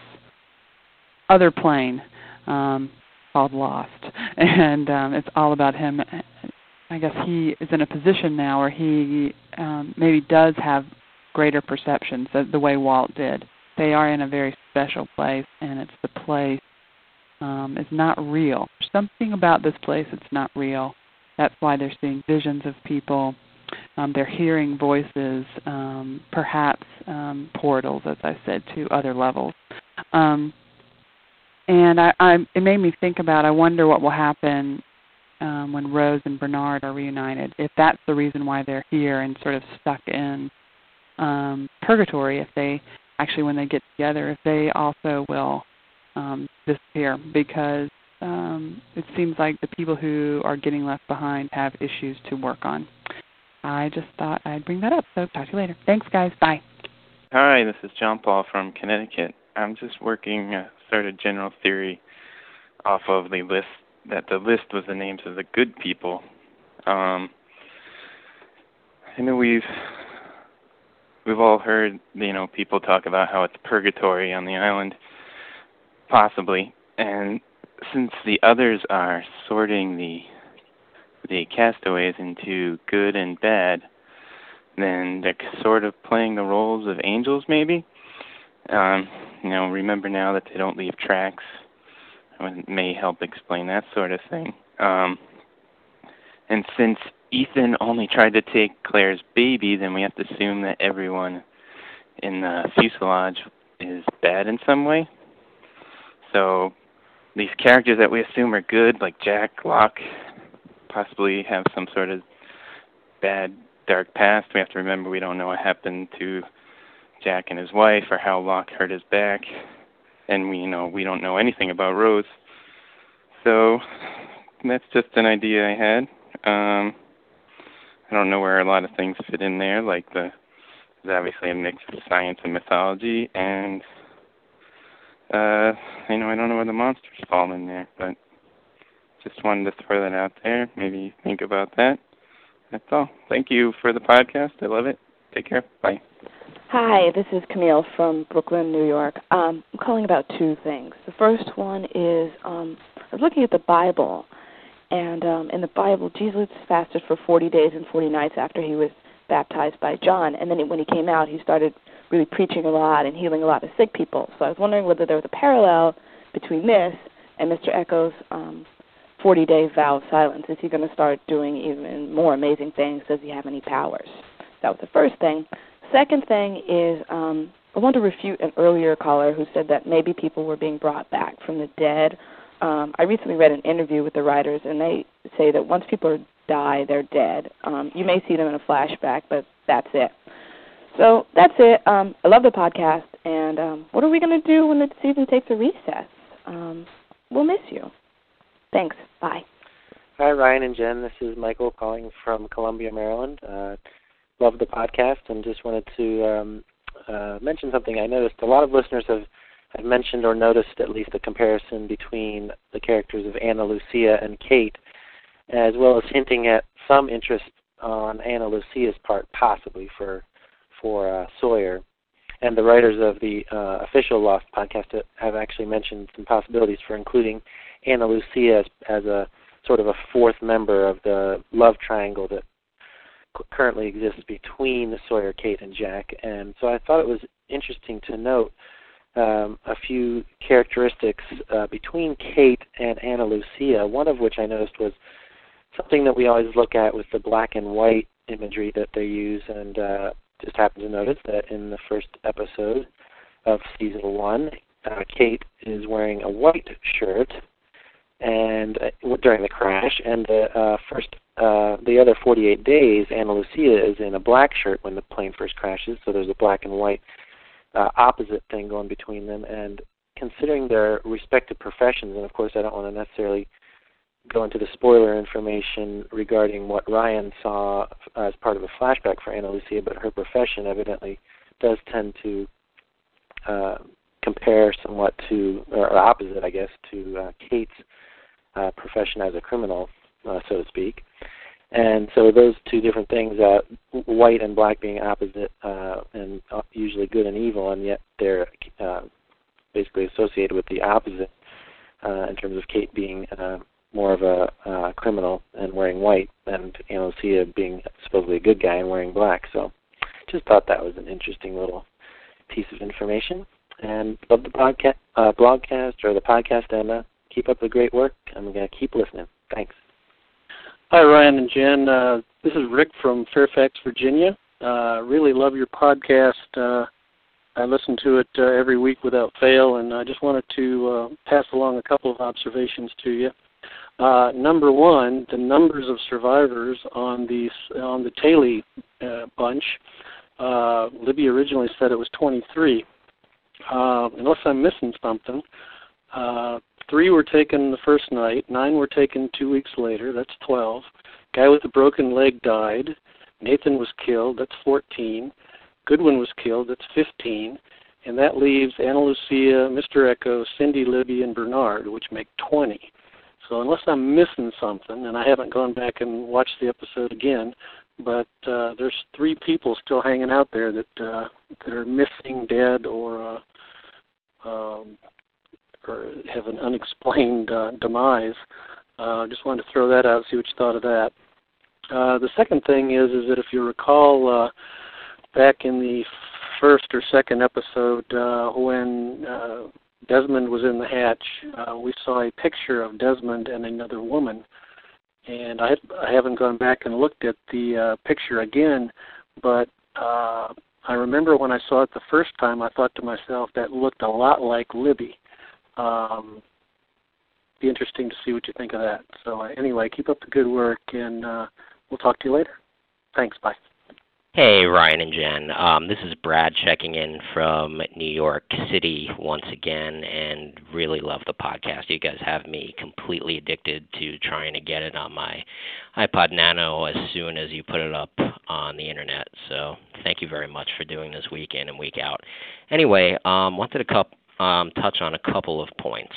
X: other plane um, called Lost. And um, it's all about him. I guess he is in a position now where he um, maybe does have greater perceptions the, the way Walt did. They are in a very special place, and it's the place um, is not real. There's something about this place that's not real. That's why they're seeing visions of people. Um, they're hearing voices, um, perhaps um, portals, as I said, to other levels. Um, and I, I, it made me think about, I wonder what will happen um, when Rose and Bernard are reunited, if that's the reason why they're here and sort of stuck in um, purgatory, if they actually, when they get together, if they also will um, disappear, because um, it seems like the people who are getting left behind have issues to work on. I just thought I'd bring that up, so talk to you later. Thanks, guys. Bye.
F: Hi, this is John Paul from Connecticut. I'm just working uh, sort of general theory off of the list, that the list was the names of the good people. Um, I know we've we've all heard, you know, people talk about how it's purgatory on the island, possibly, and since the others are sorting the the castaways into good and bad, then they're sort of playing the roles of angels, maybe. Um, you know, remember now that they don't leave tracks. It may help explain that sort of thing. Um, and since Ethan only tried to take Claire's baby, then we have to assume that everyone in the fuselage is bad in some way. So these characters that we assume are good, like Jack, Locke, possibly have some sort of bad, dark past. We have to remember we don't know what happened to Jack and his wife, or how Locke hurt his back, and we you know we don't know anything about Rose. So that's just an idea I had. Um, I don't know where a lot of things fit in there, like the there's obviously a mix of science and mythology, and uh, you know I don't know where the monsters fall in there, but just wanted to throw that out there. Maybe think about that. That's all. Thank you for the podcast. I love it. Take care. Bye.
G: Hi, this is Camille from Brooklyn, New York. Um, I'm calling about two things. The first one is um, I was looking at the Bible, and um, in the Bible, Jesus fasted for forty days and forty nights after he was baptized by John, and then when he came out, he started really preaching a lot and healing a lot of sick people. So I was wondering whether there was a parallel between this and Mister Echo's um, forty-day vow of silence. Is he going to start doing even more amazing things? Does he have any powers? That was the first thing. Second thing is um, I want to refute an earlier caller who said that maybe people were being brought back from the dead. Um, I recently read an interview with the writers, and they say that once people die, they're dead. Um, you may see them in a flashback, but that's it. So that's it. Um, I love the podcast, and um, what are we going to do when the season takes a recess? Um, we'll miss you. Thanks. Bye.
H: Hi, Ryan and Jen. This is Michael calling from Columbia, Maryland. Uh, love the podcast, and just wanted to um, uh, mention something. I noticed a lot of listeners have, have mentioned or noticed at least a comparison between the characters of Ana Lucia and Kate, as well as hinting at some interest on Ana Lucia's part, possibly for for uh, Sawyer. And the writers of the uh, official Lost podcast have actually mentioned some possibilities for including Ana Lucia as, as a sort of a fourth member of the love triangle that currently exists between Sawyer, Kate, and Jack. And so I thought it was interesting to note um, a few characteristics uh, between Kate and Ana Lucia, one of which I noticed was something that we always look at with the black and white imagery that they use, and uh, just happened to notice that in the first episode of season one, uh, Kate is wearing a white shirt and uh, during the crash, and the uh, first, uh, the other forty-eight days, Ana Lucia is in a black shirt when the plane first crashes. So there's a black and white uh, opposite thing going between them. And considering their respective professions, and of course I don't want to necessarily go into the spoiler information regarding what Ryan saw as part of a flashback for Ana Lucia, but her profession evidently does tend to uh, compare somewhat to, or opposite, I guess, to uh, Kate's uh, profession as a criminal, uh, so to speak. And so those two different things, uh, white and black being opposite, uh, and usually good and evil, and yet they're uh, basically associated with the opposite uh, in terms of Kate being uh, more of a uh, criminal and wearing white, and Ana Lucia being supposedly a good guy and wearing black. So just thought that was an interesting little piece of information. And love the podcast, uh, blogcast, or the podcast, and uh, keep up the great work. I'm going to keep listening. Thanks.
I: Hi, Ryan and Jen. Uh, this is Rick from Fairfax, Virginia. Uh, really love your podcast. Uh, I listen to it uh, every week without fail, and I just wanted to uh, pass along a couple of observations to you. Uh, number one, the numbers of survivors on the on the Taylor uh, bunch. Uh, Libby originally said it was twenty-three. Uh, unless I'm missing something, uh, three were taken the first night, nine were taken two weeks later. That's twelve. Guy with the broken leg died. Nathan was killed. That's fourteen. Goodwin was killed. That's fifteen. And that leaves Ana Lucia, Mister Echo, Cindy, Libby, and Bernard, which make twenty. So unless I'm missing something, and I haven't gone back and watched the episode again, but uh, there's three people still hanging out there that uh, that are missing, dead, or uh, um, or have an unexplained uh, demise. I uh, just wanted to throw that out and see what you thought of that. Uh, the second thing is, is that if you recall, uh, back in the first or second episode uh, when uh, Desmond was in the hatch, uh, we saw a picture of Desmond and another woman. And I, I haven't gone back and looked at the uh, picture again, but uh, I remember when I saw it the first time, I thought to myself, that looked a lot like Libby. Um, be interesting to see what you think of that. So uh, anyway, keep up the good work, and uh, we'll talk to you later. Thanks, bye.
B: Hey, Ryan and Jen. Um, this is Brad checking in from New York City once again, and really love the podcast. You guys have me completely addicted to trying to get it on my iPod Nano as soon as you put it up on the internet. So thank you very much for doing this week in and week out. Anyway, um, wanted to cup, um, touch on a couple of points.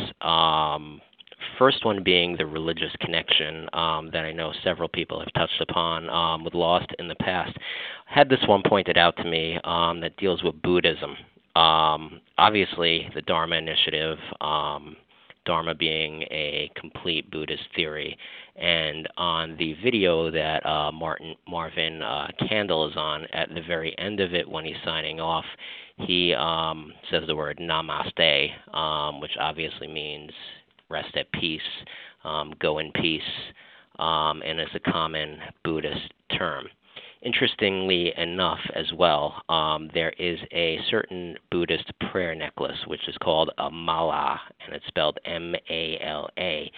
B: Um, First one being the religious connection um, that I know several people have touched upon um, with Lost in the past. I had this one pointed out to me um, that deals with Buddhism. Um, obviously, the Dharma Initiative, um, Dharma being a complete Buddhist theory, and on the video that uh, Martin Marvin uh, Candle is on, at the very end of it when he's signing off, he um, says the word Namaste, um, which obviously means rest at peace, um, go in peace, um, and it's a common Buddhist term. Interestingly enough as well, um, there is a certain Buddhist prayer necklace, which is called a mala, and it's spelled M A L A.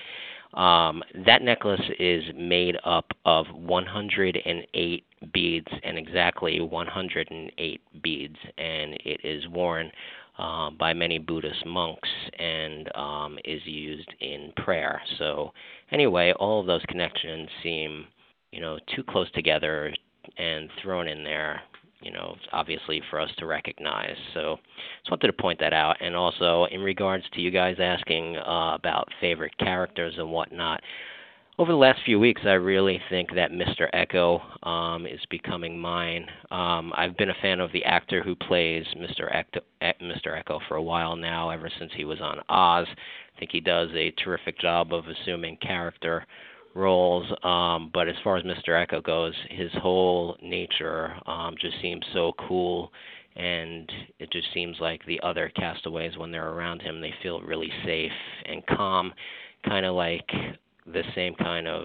B: Um, that necklace is made up of one hundred eight beads, and exactly one hundred eight beads, and it is worn Uh, by many Buddhist monks and um, is used in prayer. So anyway, all of those connections seem, you know, too close together and thrown in there, you know, obviously for us to recognize. So just wanted to point that out. And also in regards to you guys asking uh, about favorite characters and whatnot, over the last few weeks, I really think that Mister Echo um, is becoming mine. Um, I've been a fan of the actor who plays Mister Echo, Mister Echo for a while now, ever since he was on Oz. I think he does a terrific job of assuming character roles. Um, but as far as Mister Echo goes, his whole nature um, just seems so cool, and it just seems like the other castaways, when they're around him, they feel really safe and calm, kind of like the same kind of,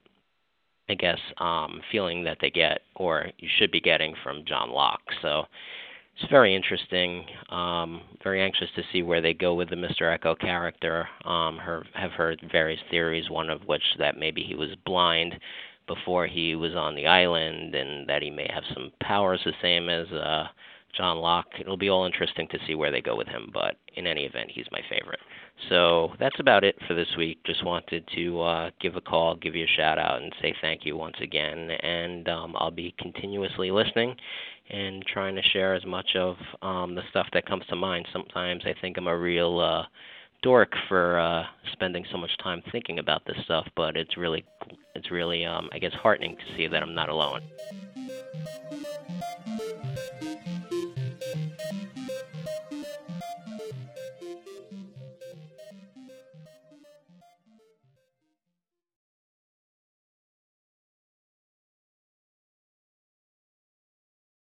B: I guess, um, feeling that they get, or you should be getting, from John Locke. So it's very interesting. Um, very anxious to see where they go with the Mister Echo character. Um, her, have heard various theories, one of which that maybe he was blind before he was on the island, and that he may have some powers the same as uh, John Locke. It'll be all interesting to see where they go with him, but in any event, he's my favorite. So that's about it for this week. Just wanted to uh, give a call, give you a shout-out, and say thank you once again. And um, I'll be continuously listening and trying to share as much of um, the stuff that comes to mind. Sometimes I think I'm a real uh, dork for uh, spending so much time thinking about this stuff, but it's really, it's really, um, I guess, heartening to see that I'm not alone.